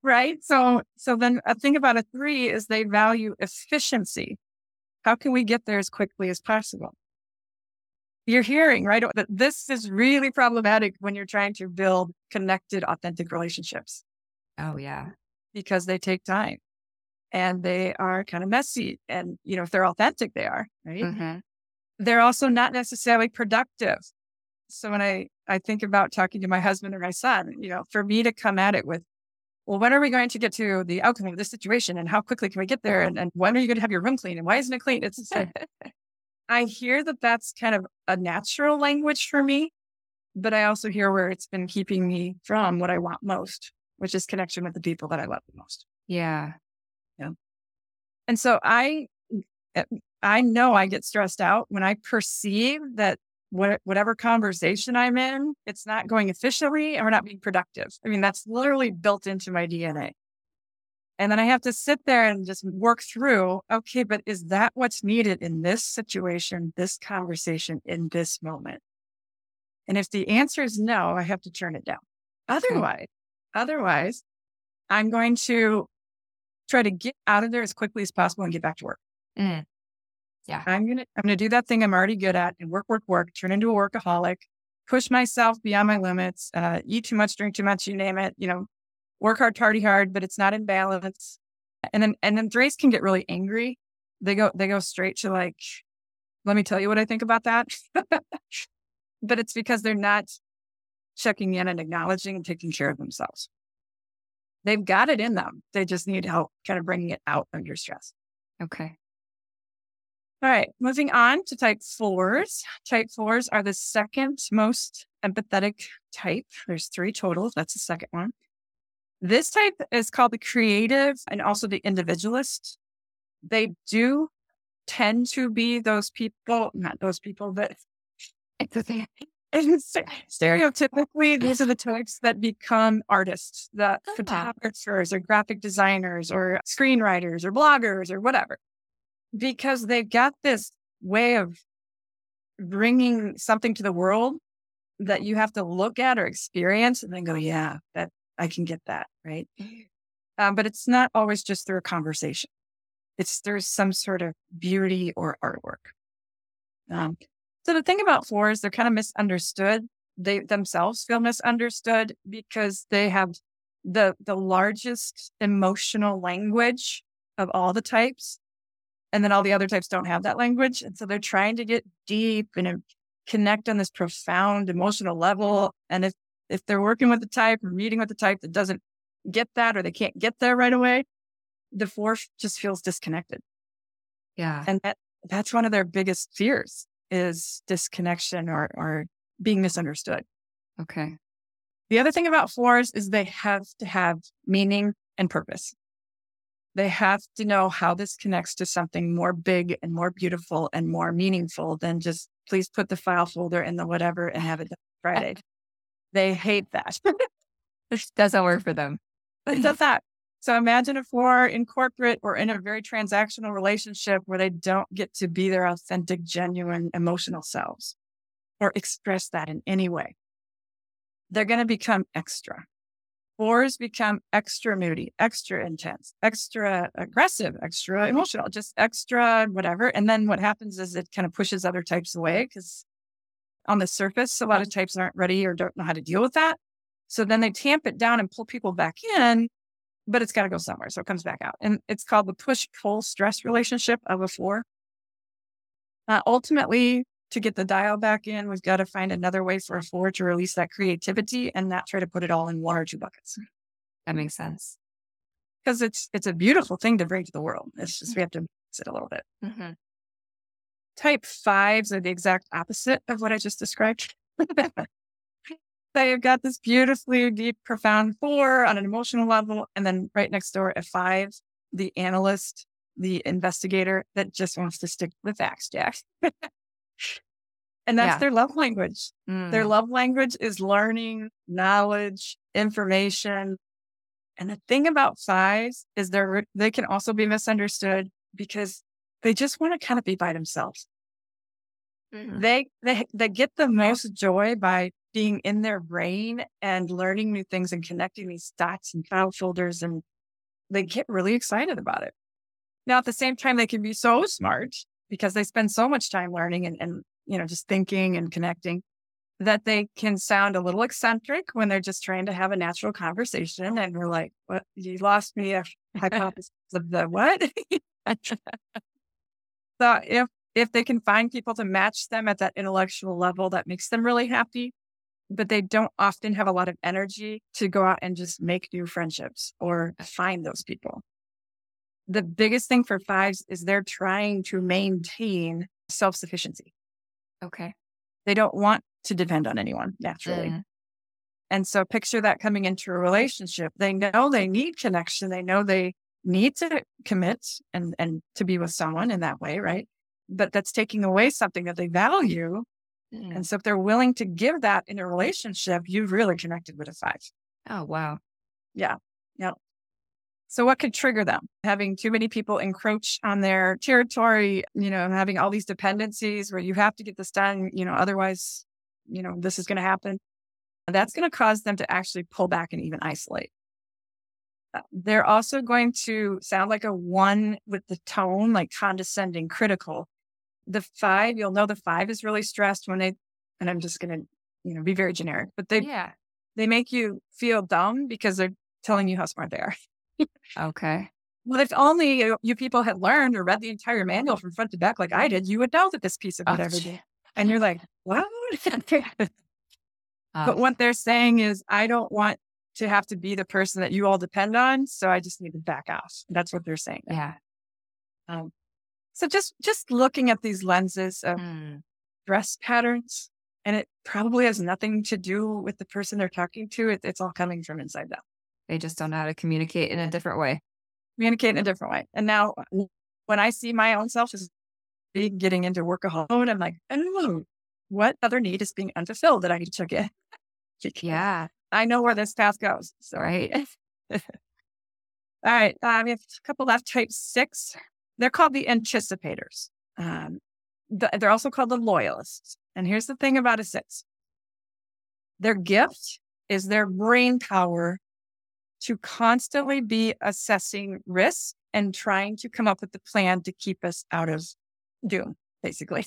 right? So, so then a thing about a three is they value efficiency. How can we get there as quickly as possible? You're hearing, right? That this is really problematic when you're trying to build connected, authentic relationships Oh, yeah. because they take time and they are kind of messy. And, you know, if they're authentic, they are, right? Mm-hmm. They're also not necessarily productive. So when I, I think about talking to my husband or my son, you know, for me to come at it with, well, when are we going to get to the outcome of this situation and how quickly can we get there? And, and when are you going to have your room clean? And why isn't it clean? It's just like, I hear that that's kind of a natural language for me, but I also hear where it's been keeping me from what I want most, which is connection with the people that I love the most. Yeah. Yeah. And so I, I know I get stressed out when I perceive that what, whatever conversation I'm in, it's not going efficiently or not being productive. I mean, that's literally built into my D N A. And then I have to sit there and just work through, okay, but is that what's needed in this situation, this conversation, in this moment? And if the answer is no, I have to turn it down. Otherwise, otherwise, I'm going to try to get out of there as quickly as possible and get back to work. Mm. Yeah. I'm going to, I'm going to do that thing I'm already good at and work, work, work, turn into a workaholic, push myself beyond my limits, uh, eat too much, drink too much, you name it, you know, work hard, party hard, but it's not in balance. And then, and then Thrace can get really angry. They go, they go straight to like, let me tell you what I think about that. But it's because they're not checking in and acknowledging and taking care of themselves. They've got it in them. They just need help kind of bringing it out under stress. Okay. All right. Moving on to type fours. Type fours are the second most empathetic type. There's three total. That's the second one. This type is called the creative and also the individualist. They do tend to be those people, not those people, but stereotypically, these are the types that become artists, the Oh. photographers or graphic designers or screenwriters or bloggers or whatever, because they've got this way of bringing something to the world that you have to look at or experience and then go, yeah, that I can get that, right? Um, but it's not always just through a conversation. It's through some sort of beauty or artwork. Um, so the thing about fours, they're kind of misunderstood. They themselves feel misunderstood because they have the the largest emotional language of all the types. And then all the other types don't have that language. And so they're trying to get deep and uh, connect on this profound emotional level. And if, if they're working with the type or meeting with the type that doesn't get that or they can't get there right away, the four just feels disconnected. Yeah. And that, that's one of their biggest fears is disconnection or, or being misunderstood. Okay. The other thing about fours is they have to have meaning and purpose. They have to know how this connects to something more big and more beautiful and more meaningful than just please put the file folder in the whatever and have it done Friday. They hate that. This doesn't work for them. It does that. So imagine a four in corporate or in a very transactional relationship where they don't get to be their authentic, genuine, emotional selves or express that in any way. They're going to become extra. Fours become extra moody, extra intense, extra aggressive, extra emotional, just extra whatever. And then what happens is it kind of pushes other types away because on the surface, a lot of types aren't ready or don't know how to deal with that. So then they tamp it down and pull people back in, but it's got to go somewhere. So it comes back out. And it's called the push-pull stress relationship of a four. Uh, ultimately, to get the dial back in, we've got to find another way for a four to release that creativity and not try to put it all in one or two buckets. That makes sense. Because it's it's a beautiful thing to bring to the world. It's just we have to mix it a little bit. Mm-hmm. Type fives are the exact opposite of what I just described. They've got this beautifully deep, profound four on an emotional level. And then right next door, a five, the analyst, the investigator that just wants to stick with facts, Jack. And that's Yeah. their love language. Mm. Their love language is learning, knowledge, information. And the thing about fives is they're, they can also be misunderstood because they just want to kind of be by themselves. Mhm. They, they, they get the most joy by being in their brain and learning new things and connecting these dots and file folders, and they get really excited about it. Now, at the same time, they can be so smart because they spend so much time learning and, and you know, just thinking and connecting, that they can sound a little eccentric when they're just trying to have a natural conversation. And we're like, what? You lost me a hypothesis of the what? So if, if they can find people to match them at that intellectual level, that makes them really happy. But they don't often have a lot of energy to go out and just make new friendships or find those people. The biggest thing for fives is they're trying to maintain self-sufficiency. Okay. They don't want to depend on anyone naturally. Mm. And so picture that coming into a relationship. They know they need connection. They know they need to commit and, and to be with someone in that way, right? But that's taking away something that they value. Mm. And so if they're willing to give that in a relationship, you've really connected with a five. Oh, wow. Yeah. Yeah. So what could trigger them? Having too many people encroach on their territory, you know, having all these dependencies where you have to get this done, you know, otherwise, you know, this is going to happen. That's going to cause them to actually pull back and even isolate. Uh, they're also going to sound like a one with the tone, like condescending, critical. The five, you'll know the five is really stressed when they, and I'm just going to, you know, be very generic, but they, yeah. they make you feel dumb because they're telling you how smart they are. Okay. Well, if only you, you people had learned or read the entire manual from front to back like I did, you would know that this piece of whatever. Oh, and you're like, what? uh, but what they're saying is, I don't want to have to be the person that you all depend on, so I just need to back off. That's what they're saying. Yeah. Um, so just just looking at these lenses of mm. dress patterns, and it probably has nothing to do with the person they're talking to. It, it's all coming from inside them. They just don't know how to communicate in a different way. Communicate in a different way. And now when I see my own self as being getting into workaholic, I'm like, oh, what other need is being unfulfilled that I need to check in? Yeah. I know where this path goes. So. Right. All right. Uh, we have a couple left. Type six. They're called the anticipators. Um, the, they're also called the loyalists. And here's the thing about a six. Their gift is their brain power to constantly be assessing risks and trying to come up with the plan to keep us out of doom, basically.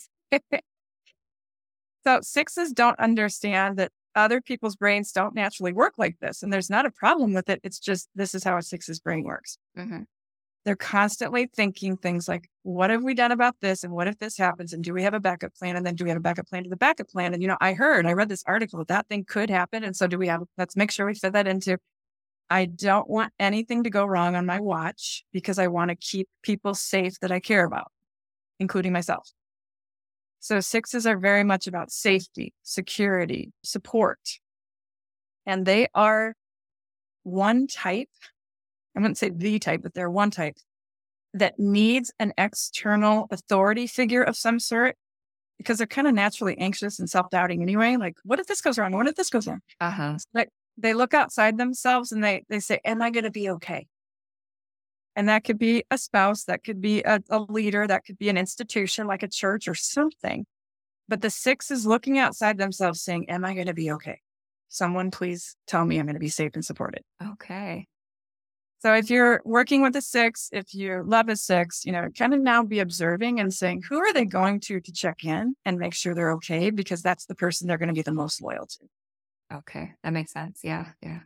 So sixes don't understand that other people's brains don't naturally work like this. And there's not a problem with it. It's just, this is how a six's brain works. Mm-hmm. They're constantly thinking things like, what have we done about this? And what if this happens? And do we have a backup plan? And then do we have a backup plan to the backup plan? And, you know, I heard, I read this article, that thing could happen. And so do we have, let's make sure we fit that into, I don't want anything to go wrong on my watch because I want to keep people safe that I care about, including myself. So sixes are very much about safety, security, support. And they are one type, I wouldn't say the type, but they're one type that needs an external authority figure of some sort because they're kind of naturally anxious and self-doubting anyway. Like, what if this goes wrong? What if this goes wrong? Uh-huh. Like, they look outside themselves and they, they say, am I going to be okay? And that could be a spouse, that could be a, a leader, that could be an institution like a church or something. But the six is looking outside themselves saying, am I going to be okay? Someone please tell me I'm going to be safe and supported. Okay. So if you're working with a six, if you love a six, you know, kind of now be observing and saying, who are they going to to check in and make sure they're okay? Because that's the person they're going to be the most loyal to. Okay. That makes sense. Yeah. Yeah.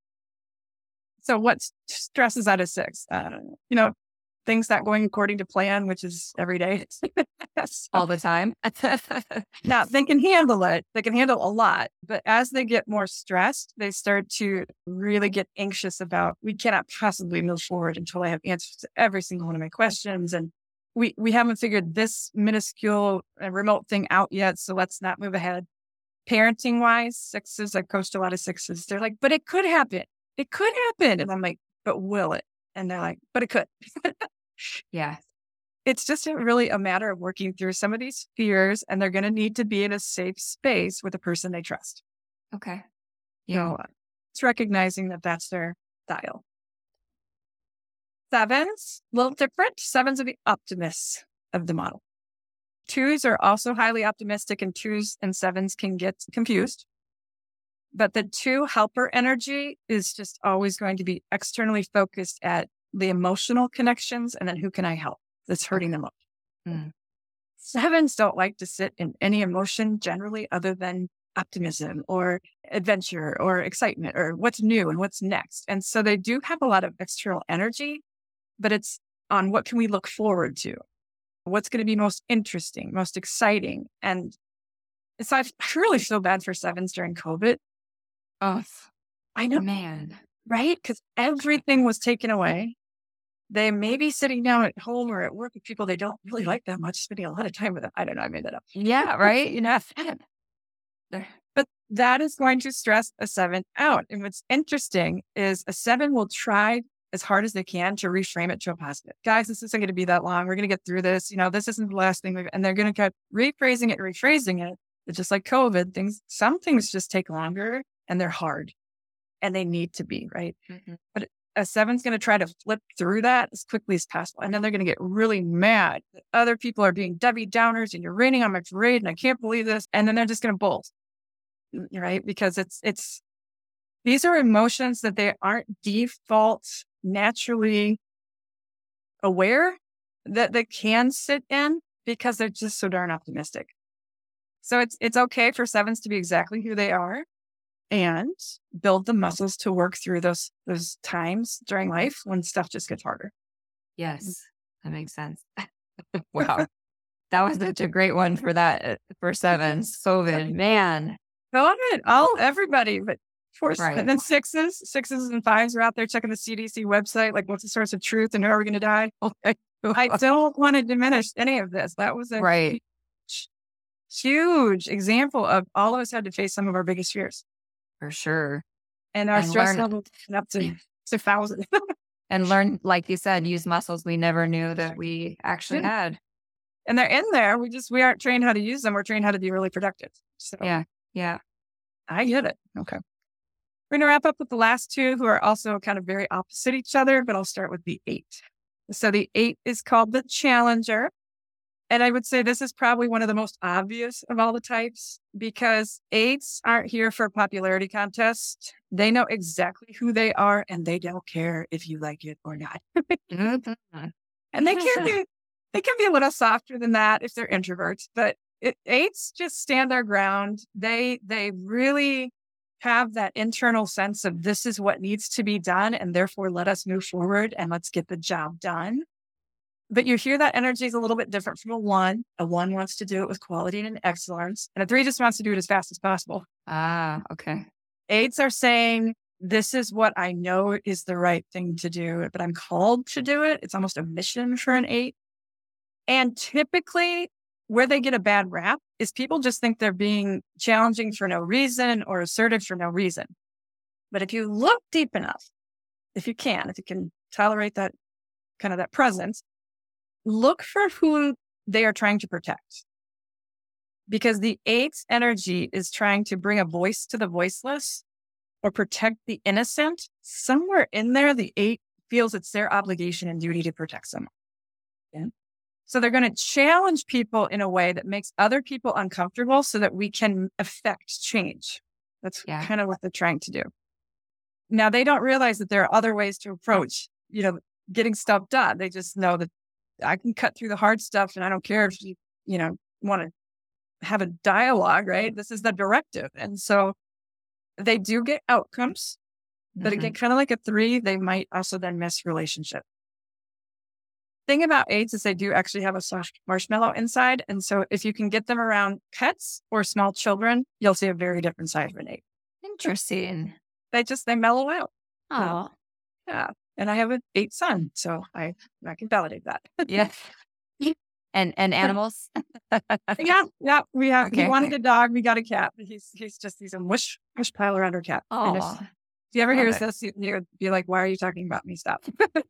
So what stresses out a six? Uh, you know, things not going according to plan, which is every day. So, all the time. Now, they can handle it. They can handle a lot. But as they get more stressed, they start to really get anxious about, we cannot possibly move forward until I have answers to every single one of my questions. And we, we haven't figured this minuscule uh, remote thing out yet. So let's not move ahead. Parenting wise, sixes, I've coached a lot of sixes. They're like, but it could happen. It could happen. And I'm like, but will it? And they're like, but it could. Yeah. It's just a, really a matter of working through some of these fears, and they're going to need to be in a safe space with a person they trust. Okay. Yeah. So uh, it's recognizing that that's their style. Sevens, a little different. Sevens are the optimists of the model. Twos are also highly optimistic, and twos and sevens can get confused. But the two helper energy is just always going to be externally focused at the emotional connections and then who can I help that's hurting them most. Mm. Sevens don't like to sit in any emotion generally other than optimism or adventure or excitement or what's new and what's next. And so they do have a lot of external energy, but it's on what can we look forward to? What's going to be most interesting, most exciting? And so I really feel bad for sevens during COVID. Oh, I know, man. right? Because everything was taken away. They may be sitting down at home or at work with people they don't really like that much, spending a lot of time with them. I don't know. I made that up. Yeah, right. You know, But that is going to stress a seven out. And what's interesting is a seven will try as hard as they can to reframe it to a positive. Guys, this isn't going to be that long. We're going to get through this. You know, this isn't the last thing. We've, and they're going to keep rephrasing it, rephrasing it. But just like COVID, things, some things just take longer and they're hard and they need to be, right? Mm-hmm. But a seven's going to try to flip through that as quickly as possible. And then they're going to get really mad that other people are being Debbie Downers and you're raining on my parade and I can't believe this. And then they're just going to bolt, right? Because it's, it's, these are emotions that they aren't default naturally aware that they can sit in because they're just so darn optimistic. So it's, it's okay for sevens to be exactly who they are and build the muscles to work through those, those times during life when stuff just gets harder. Yes, that makes sense. Wow. That was such a great one for that, uh, for sevens. COVID, man. COVID, all, everybody, but for, Right. and then sixes, sixes and fives are out there checking the C D C website, like what's the source of truth and who are we going to die? I don't want to diminish any of this. That was a Right. huge, huge example of all of us had to face some of our biggest fears. For sure. And our And stress learn- level went up to, to thousand. And learn, like you said, use muscles we never knew that we actually Yeah. had. And they're in there. We just, we aren't trained how to use them. We're trained how to be really productive. So Yeah. Yeah. I get it. Okay. We're going to wrap up with the last two who are also kind of very opposite each other, but I'll start with the eight. So the eight is called the challenger. And I would say this is probably one of the most obvious of all the types because eights aren't here for a popularity contest. They know exactly who they are and they don't care if you like it or not. Mhm. And they can be, they can be a little softer than that if they're introverts, but it, eights just stand their ground. They, they really have that internal sense of this is what needs to be done. And therefore let us move forward and let's get the job done. But you hear that energy is a little bit different from a one. A one wants to do it with quality and excellence. And a three just wants to do it as fast as possible. Ah, okay. Eights are saying, this is what I know is the right thing to do, but I'm called to do it. It's almost a mission for an eight. And typically where they get a bad rap is people just think they're being challenging for no reason or assertive for no reason. But if you look deep enough, if you can, if you can tolerate that kind of that presence, look for who they are trying to protect. Because the eight's energy is trying to bring a voice to the voiceless or protect the innocent. Somewhere in there, the eight feels it's their obligation and duty to protect someone. Okay? So they're going to challenge people in a way that makes other people uncomfortable so that we can affect change. That's Yeah. kind of what they're trying to do. Now, they don't realize that there are other ways to approach, you know, getting stuff done. They just know that I can cut through the hard stuff and I don't care if you, you know, want to have a dialogue, right? This is the directive. And so they do get outcomes, but Mhm. again, kind of like a three, they might also then miss relationship. Thing about eights is they do actually have a soft marshmallow inside. And so if you can get them around pets or small children, you'll see a very different side of an eight. Interesting. They just, they mellow out. Oh, Yeah. And I have an eight son, so I, I can validate that. yeah. And and animals. Yeah, yeah. We have. Okay. He wanted a dog. We got a cat. But he's he's just he's a mush mush pile around our cat. And if, Oh, if you ever love hear it. this, you- you'd be like, "Why are you talking about me?" Stop.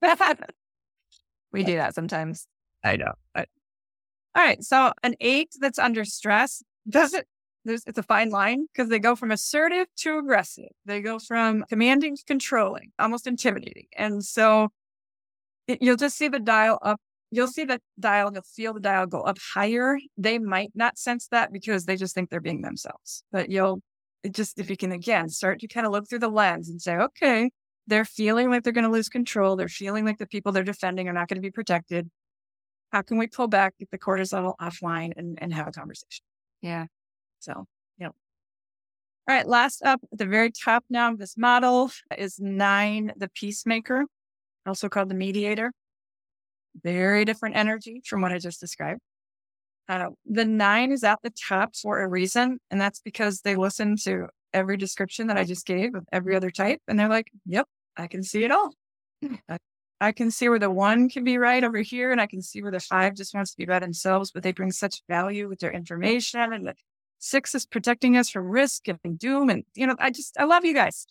we do that sometimes. I know. I- All right. So an eight that's under stress doesn't. There's it's a fine line because they go from assertive to aggressive. They go from commanding to controlling, almost intimidating. And so it, you'll just see the dial up. You'll see the dial, you'll feel the dial go up higher. They might not sense that because they just think they're being themselves. But you'll, it just, if you can, again, start to kind of look through the lens and say, okay, they're feeling like they're going to lose control. They're feeling like the people they're defending are not going to be protected. How can we pull back, get the cortisol offline, and, and have a conversation? Yeah. So, you know. All right. Last up at the very top now of this model is nine, the peacemaker, also called the mediator. Very different energy from what I just described. Uh, the nine is at the top for a reason, and that's because they listen to every description that I just gave of every other type, and they're like, yep, I can see it all. I, I can see where the one can be right over here, and I can see where the five just wants to be right themselves, but they bring such value with their information, and the six is protecting us from risk and doom, and, you know, I just, I love you guys.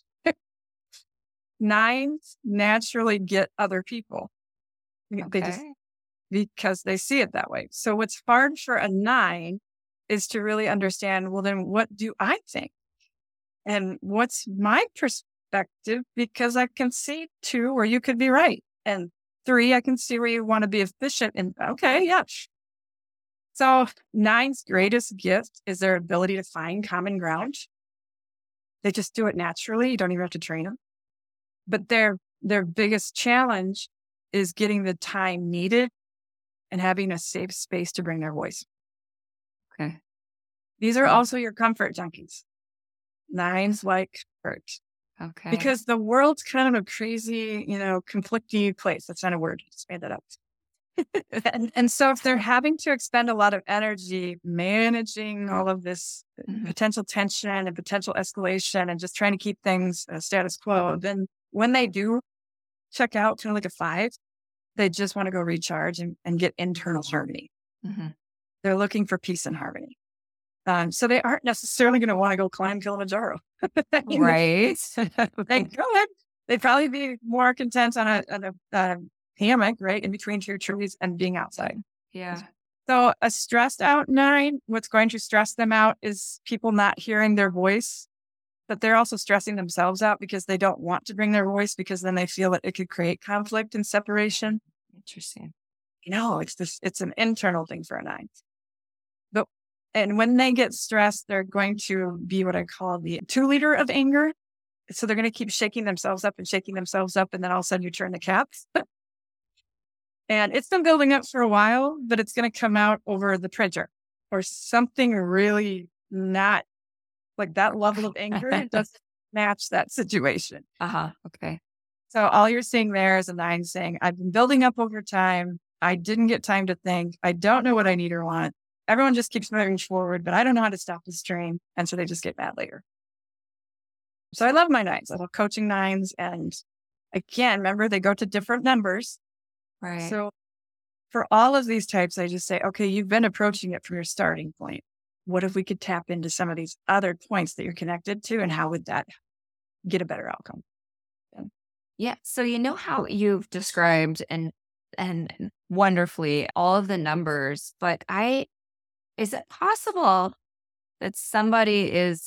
Nines naturally get other people. Okay. They just, because they see it that way. So what's hard for a nine is to really understand, well, then what do I think? And what's my perspective? Because I can see two where you could be right. And three, I can see where you want to be efficient. And okay, yeah. So nine's greatest gift is their ability to find common ground. They just do it naturally. You don't even have to train them. But their their biggest challenge is getting the time needed and having a safe space to bring their voice. Okay. These are also your comfort junkies. Nines like comfort. Okay. Because the world's kind of a crazy, you know, conflicting place. That's not a word. Just made that up. and, and so if they're having to expend a lot of energy managing all of this mm-hmm. potential tension and potential escalation and just trying to keep things uh, status quo, then when they do check out kind of like a five, they just want to go recharge and, and get internal harmony. Mm-hmm. They're looking for peace and harmony. Um, so they aren't necessarily going to want to go climb Kilimanjaro. Right. They go ahead. They'd probably be more content on a, on a uh, hammock, right, in between two trees and being outside. Yeah. So a stressed out nine, what's going to stress them out is people not hearing their voice, but they're also stressing themselves out because they don't want to bring their voice because then they feel that it could create conflict and separation. Interesting. You know, it's this, it's an internal thing for a nine. But, and when they get stressed, they're going to be what I call the two liter of anger. So they're going to keep shaking themselves up and shaking themselves up. And then all of a sudden you turn the caps. And it's been building up for a while, but it's going to come out over the printer or something really not like that level of anger. It doesn't match that situation. Uh-huh. Okay. So all you're seeing there is a nine saying, I've been building up over time. I didn't get time to think. I don't know what I need or want. Everyone just keeps moving forward, but I don't know how to stop this train. And so they just get mad later. So I love my nines. I love coaching nines. And again, remember, they go to different numbers. Right. So for all of these types, I just say, okay, you've been approaching it from your starting point. What if we could tap into some of these other points that you're connected to, and how would that get a better outcome? Yeah. yeah. So you know how you've described and and wonderfully all of the numbers, but I is it possible that somebody is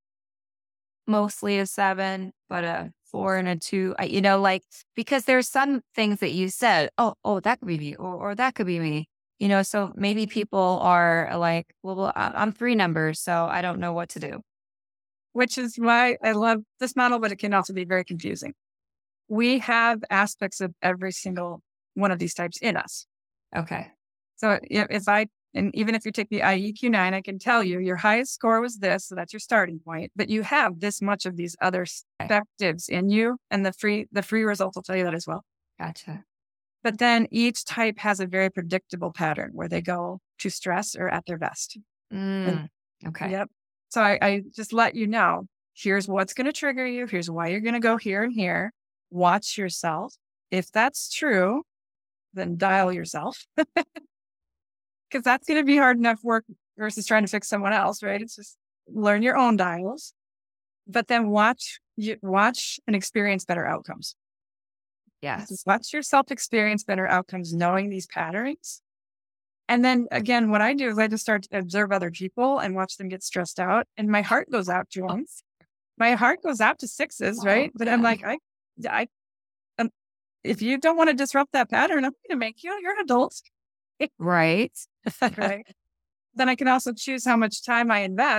mostly a seven, but a four and a two, I, you know, like, because there's some things that you said, oh, oh, that could be me, or, or that could be me, you know, so maybe people are like, well, well, I'm three numbers, so I don't know what to do. Which is why I love this model, but it can also be very confusing. We have aspects of every single one of these types in us. Okay. So if I, and even if you take the I E Q nine, I can tell you your highest score was this, so that's your starting point, but you have this much of these other perspectives in you, and the free, the free results will tell you that as well. Gotcha. But then each type has a very predictable pattern where they go to stress or at their best. Mm, and, okay. Yep. So I, I just let you know, here's what's going to trigger you. Here's why you're going to go here and here. Watch yourself. If that's true, then dial yourself. Because that's going to be hard enough work versus trying to fix someone else, right? It's just learn your own dials, but then watch, you, watch and experience better outcomes. Yes. Just watch yourself experience better outcomes, knowing these patterns. And then again, what I do is I just start to observe other people and watch them get stressed out. And my heart goes out to them. My heart goes out to sixes, right? But I'm like, I, I, um, if you don't want to disrupt that pattern, I'm going to make you, you're an adult. Right. Right. Then I can also choose how much time I invest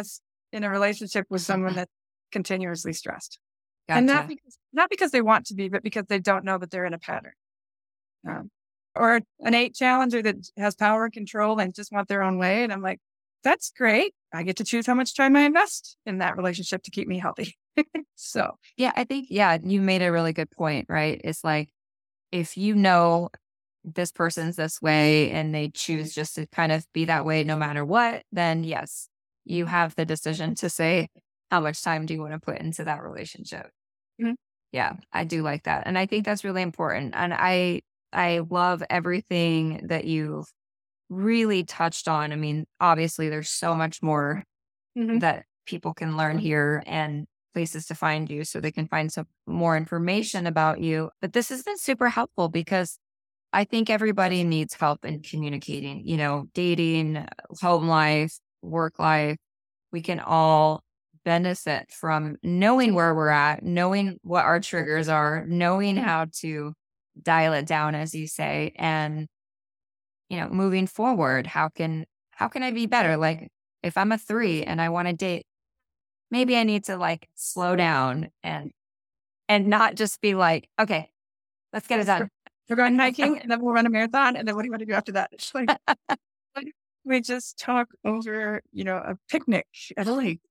in a relationship with someone that's continuously stressed. Gotcha. And not because, not because they want to be, but because they don't know that they're in a pattern. Um, or an eight challenger that has power and control and just want their own way. And I'm like, that's great. I get to choose how much time I invest in that relationship to keep me healthy. So, Yeah, I think, yeah, you made a really good point, right? It's like, if you know this person's this way and they choose just to kind of be that way no matter what, then yes, you have the decision to say, how much time do you want to put into that relationship? mhm. Yeah, I do like that. And I think that's really important. And I, I love everything that you've really touched on. I mean, obviously, there's so much more Mhm. that people can learn here and places to find you so they can find some more information about you. But this has been super helpful because I think everybody needs help in communicating, you know, dating, home life, work life. We can all benefit from knowing where we're at, knowing what our triggers are, knowing how to dial it down, as you say, and, you know, moving forward, how can, how can I be better? Like if I'm a three and I want to date, maybe I need to like slow down and, and not just be like, okay, let's get it done. We're going hiking and then we'll run a marathon. And then what do you want to do after that? It's like, like we just talk over, you know, a picnic at a lake.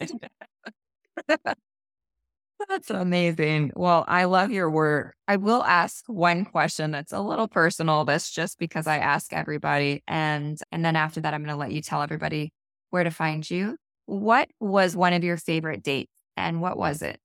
That's amazing. Well, I love your work. I will ask one question that's a little personal. That's just because I ask everybody. And and then after that, I'm going to let you tell everybody where to find you. What was one of your favorite dates and what was it?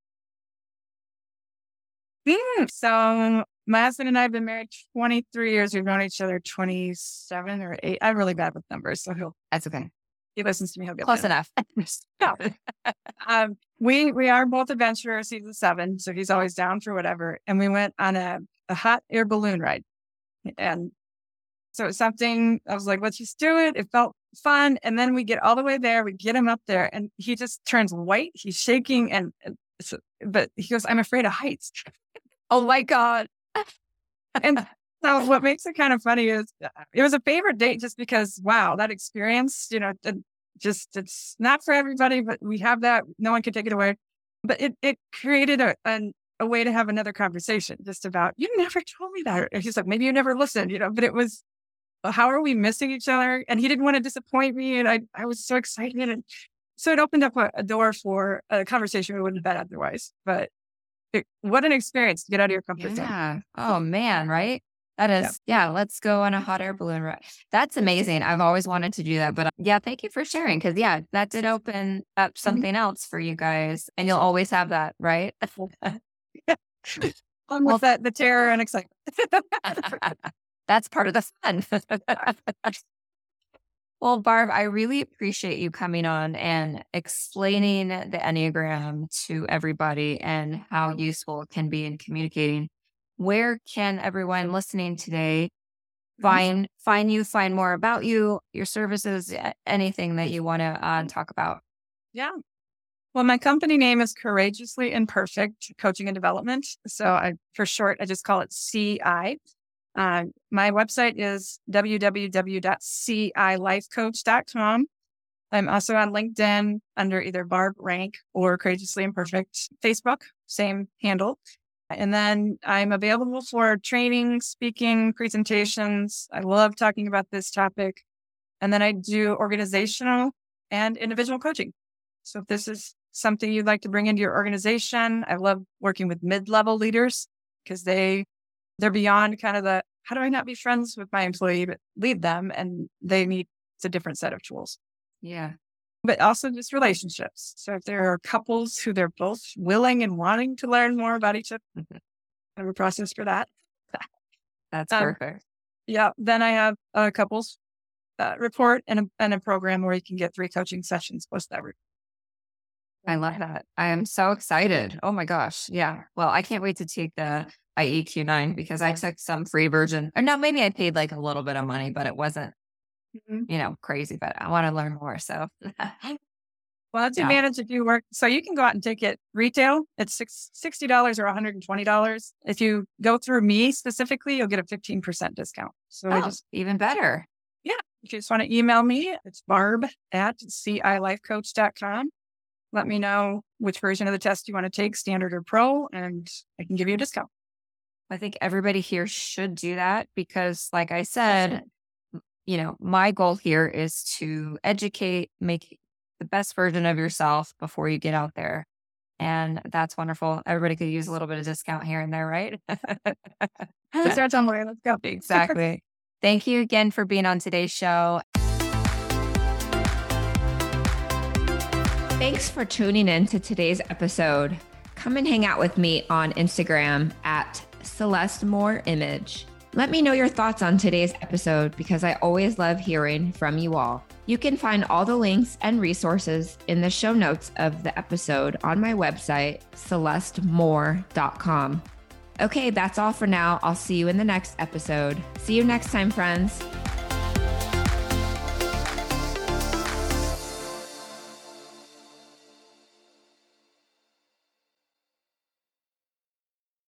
Mm, So my husband and I have been married twenty-three years. We've known each other twenty-seven or eight. I'm really bad with numbers. So he'll, That's okay. he listens to me. He'll be Close enough. Yeah. Um, we we are both adventurers. He's a seven, so he's always down for whatever. And we went on a, a hot air balloon ride, and so it's something I was like, let's just do it. It felt fun, and then we get all the way there. We get him up there, and he just turns white. He's shaking, and, and so, but he goes, "I'm afraid of heights." Oh my God. And so what makes it kind of funny is uh, it was a favorite date just because, wow, that experience, you know, it just, it's not for everybody, but we have that. No one can take it away. But it, it created a, an, a way to have another conversation just about, you never told me that. And he's like, maybe you never listened, you know, but it was, uh, how are we missing each other? And he didn't want to disappoint me. And I, I was so excited. And so it opened up a, a door for a conversation we wouldn't have had otherwise. But it, what an experience to get out of your comfort zone. Yeah. Oh man, right? That is, yeah. yeah, let's go on a hot air balloon ride. That's amazing. I've always wanted to do that. But uh, yeah, thank you for sharing. Cause yeah, that did open up something else for you guys. And you'll always have that, right? Along with that, the terror and excitement. That's part of the fun. Well, Barb, I really appreciate you coming on and explaining the Enneagram to everybody and how useful it can be in communicating. Where can everyone listening today find find you, find more about you, your services, a- anything that you want to uh, talk about? Yeah. Well, my company name is Courageously Imperfect Coaching and Development. So I, for short, I just call it C I. Uh, my website is w w w dot c i life coach dot com. I'm also on LinkedIn under either Barb Rank or Courageously Imperfect. Facebook, same handle. And then I'm available for training, speaking, presentations. I love talking about this topic. And then I do organizational and individual coaching. So if this is something you'd like to bring into your organization, I love working with mid-level leaders because they, they're beyond kind of the, how do I not be friends with my employee, but lead them, and they need a different set of tools. Yeah. But also just relationships. So if there are couples who they're both willing and wanting to learn more about each other, I have a process for that. That's Um, perfect. Yeah. Then I have a couples uh, report and a, and a program where you can get three coaching sessions plus that. Report. I love that. I am so excited. Oh my gosh. Yeah. Well, I can't wait to take the I E Q nine because I took some free version. Or no, maybe I paid like a little bit of money, but it wasn't, Mhm. you know, crazy. But I want to learn more. So Well, that's the yeah. advantage if you work. So you can go out and take it retail. It's six, sixty dollars or one hundred twenty dollars. If you go through me specifically, you'll get a fifteen percent discount. So I Oh, just, even better. yeah, If you just want to email me, it's barb at c i life coach dot com. Let me know which version of the test you want to take, standard or pro, and I can give you a discount. I think everybody here should do that because, like I said, you know, my goal here is to educate, make the best version of yourself before you get out there. And that's wonderful. Everybody could use a little bit of discount here and there, right? Let's start somewhere. Let's go. Exactly. Thank you again for being on today's show. Thanks for tuning in to today's episode. Come and hang out with me on Instagram at Celeste Moore Image. Let me know your thoughts on today's episode because I always love hearing from you all. You can find all the links and resources in the show notes of the episode on my website, celeste moore dot com. Okay, that's all for now. I'll see you in the next episode. See you next time, friends.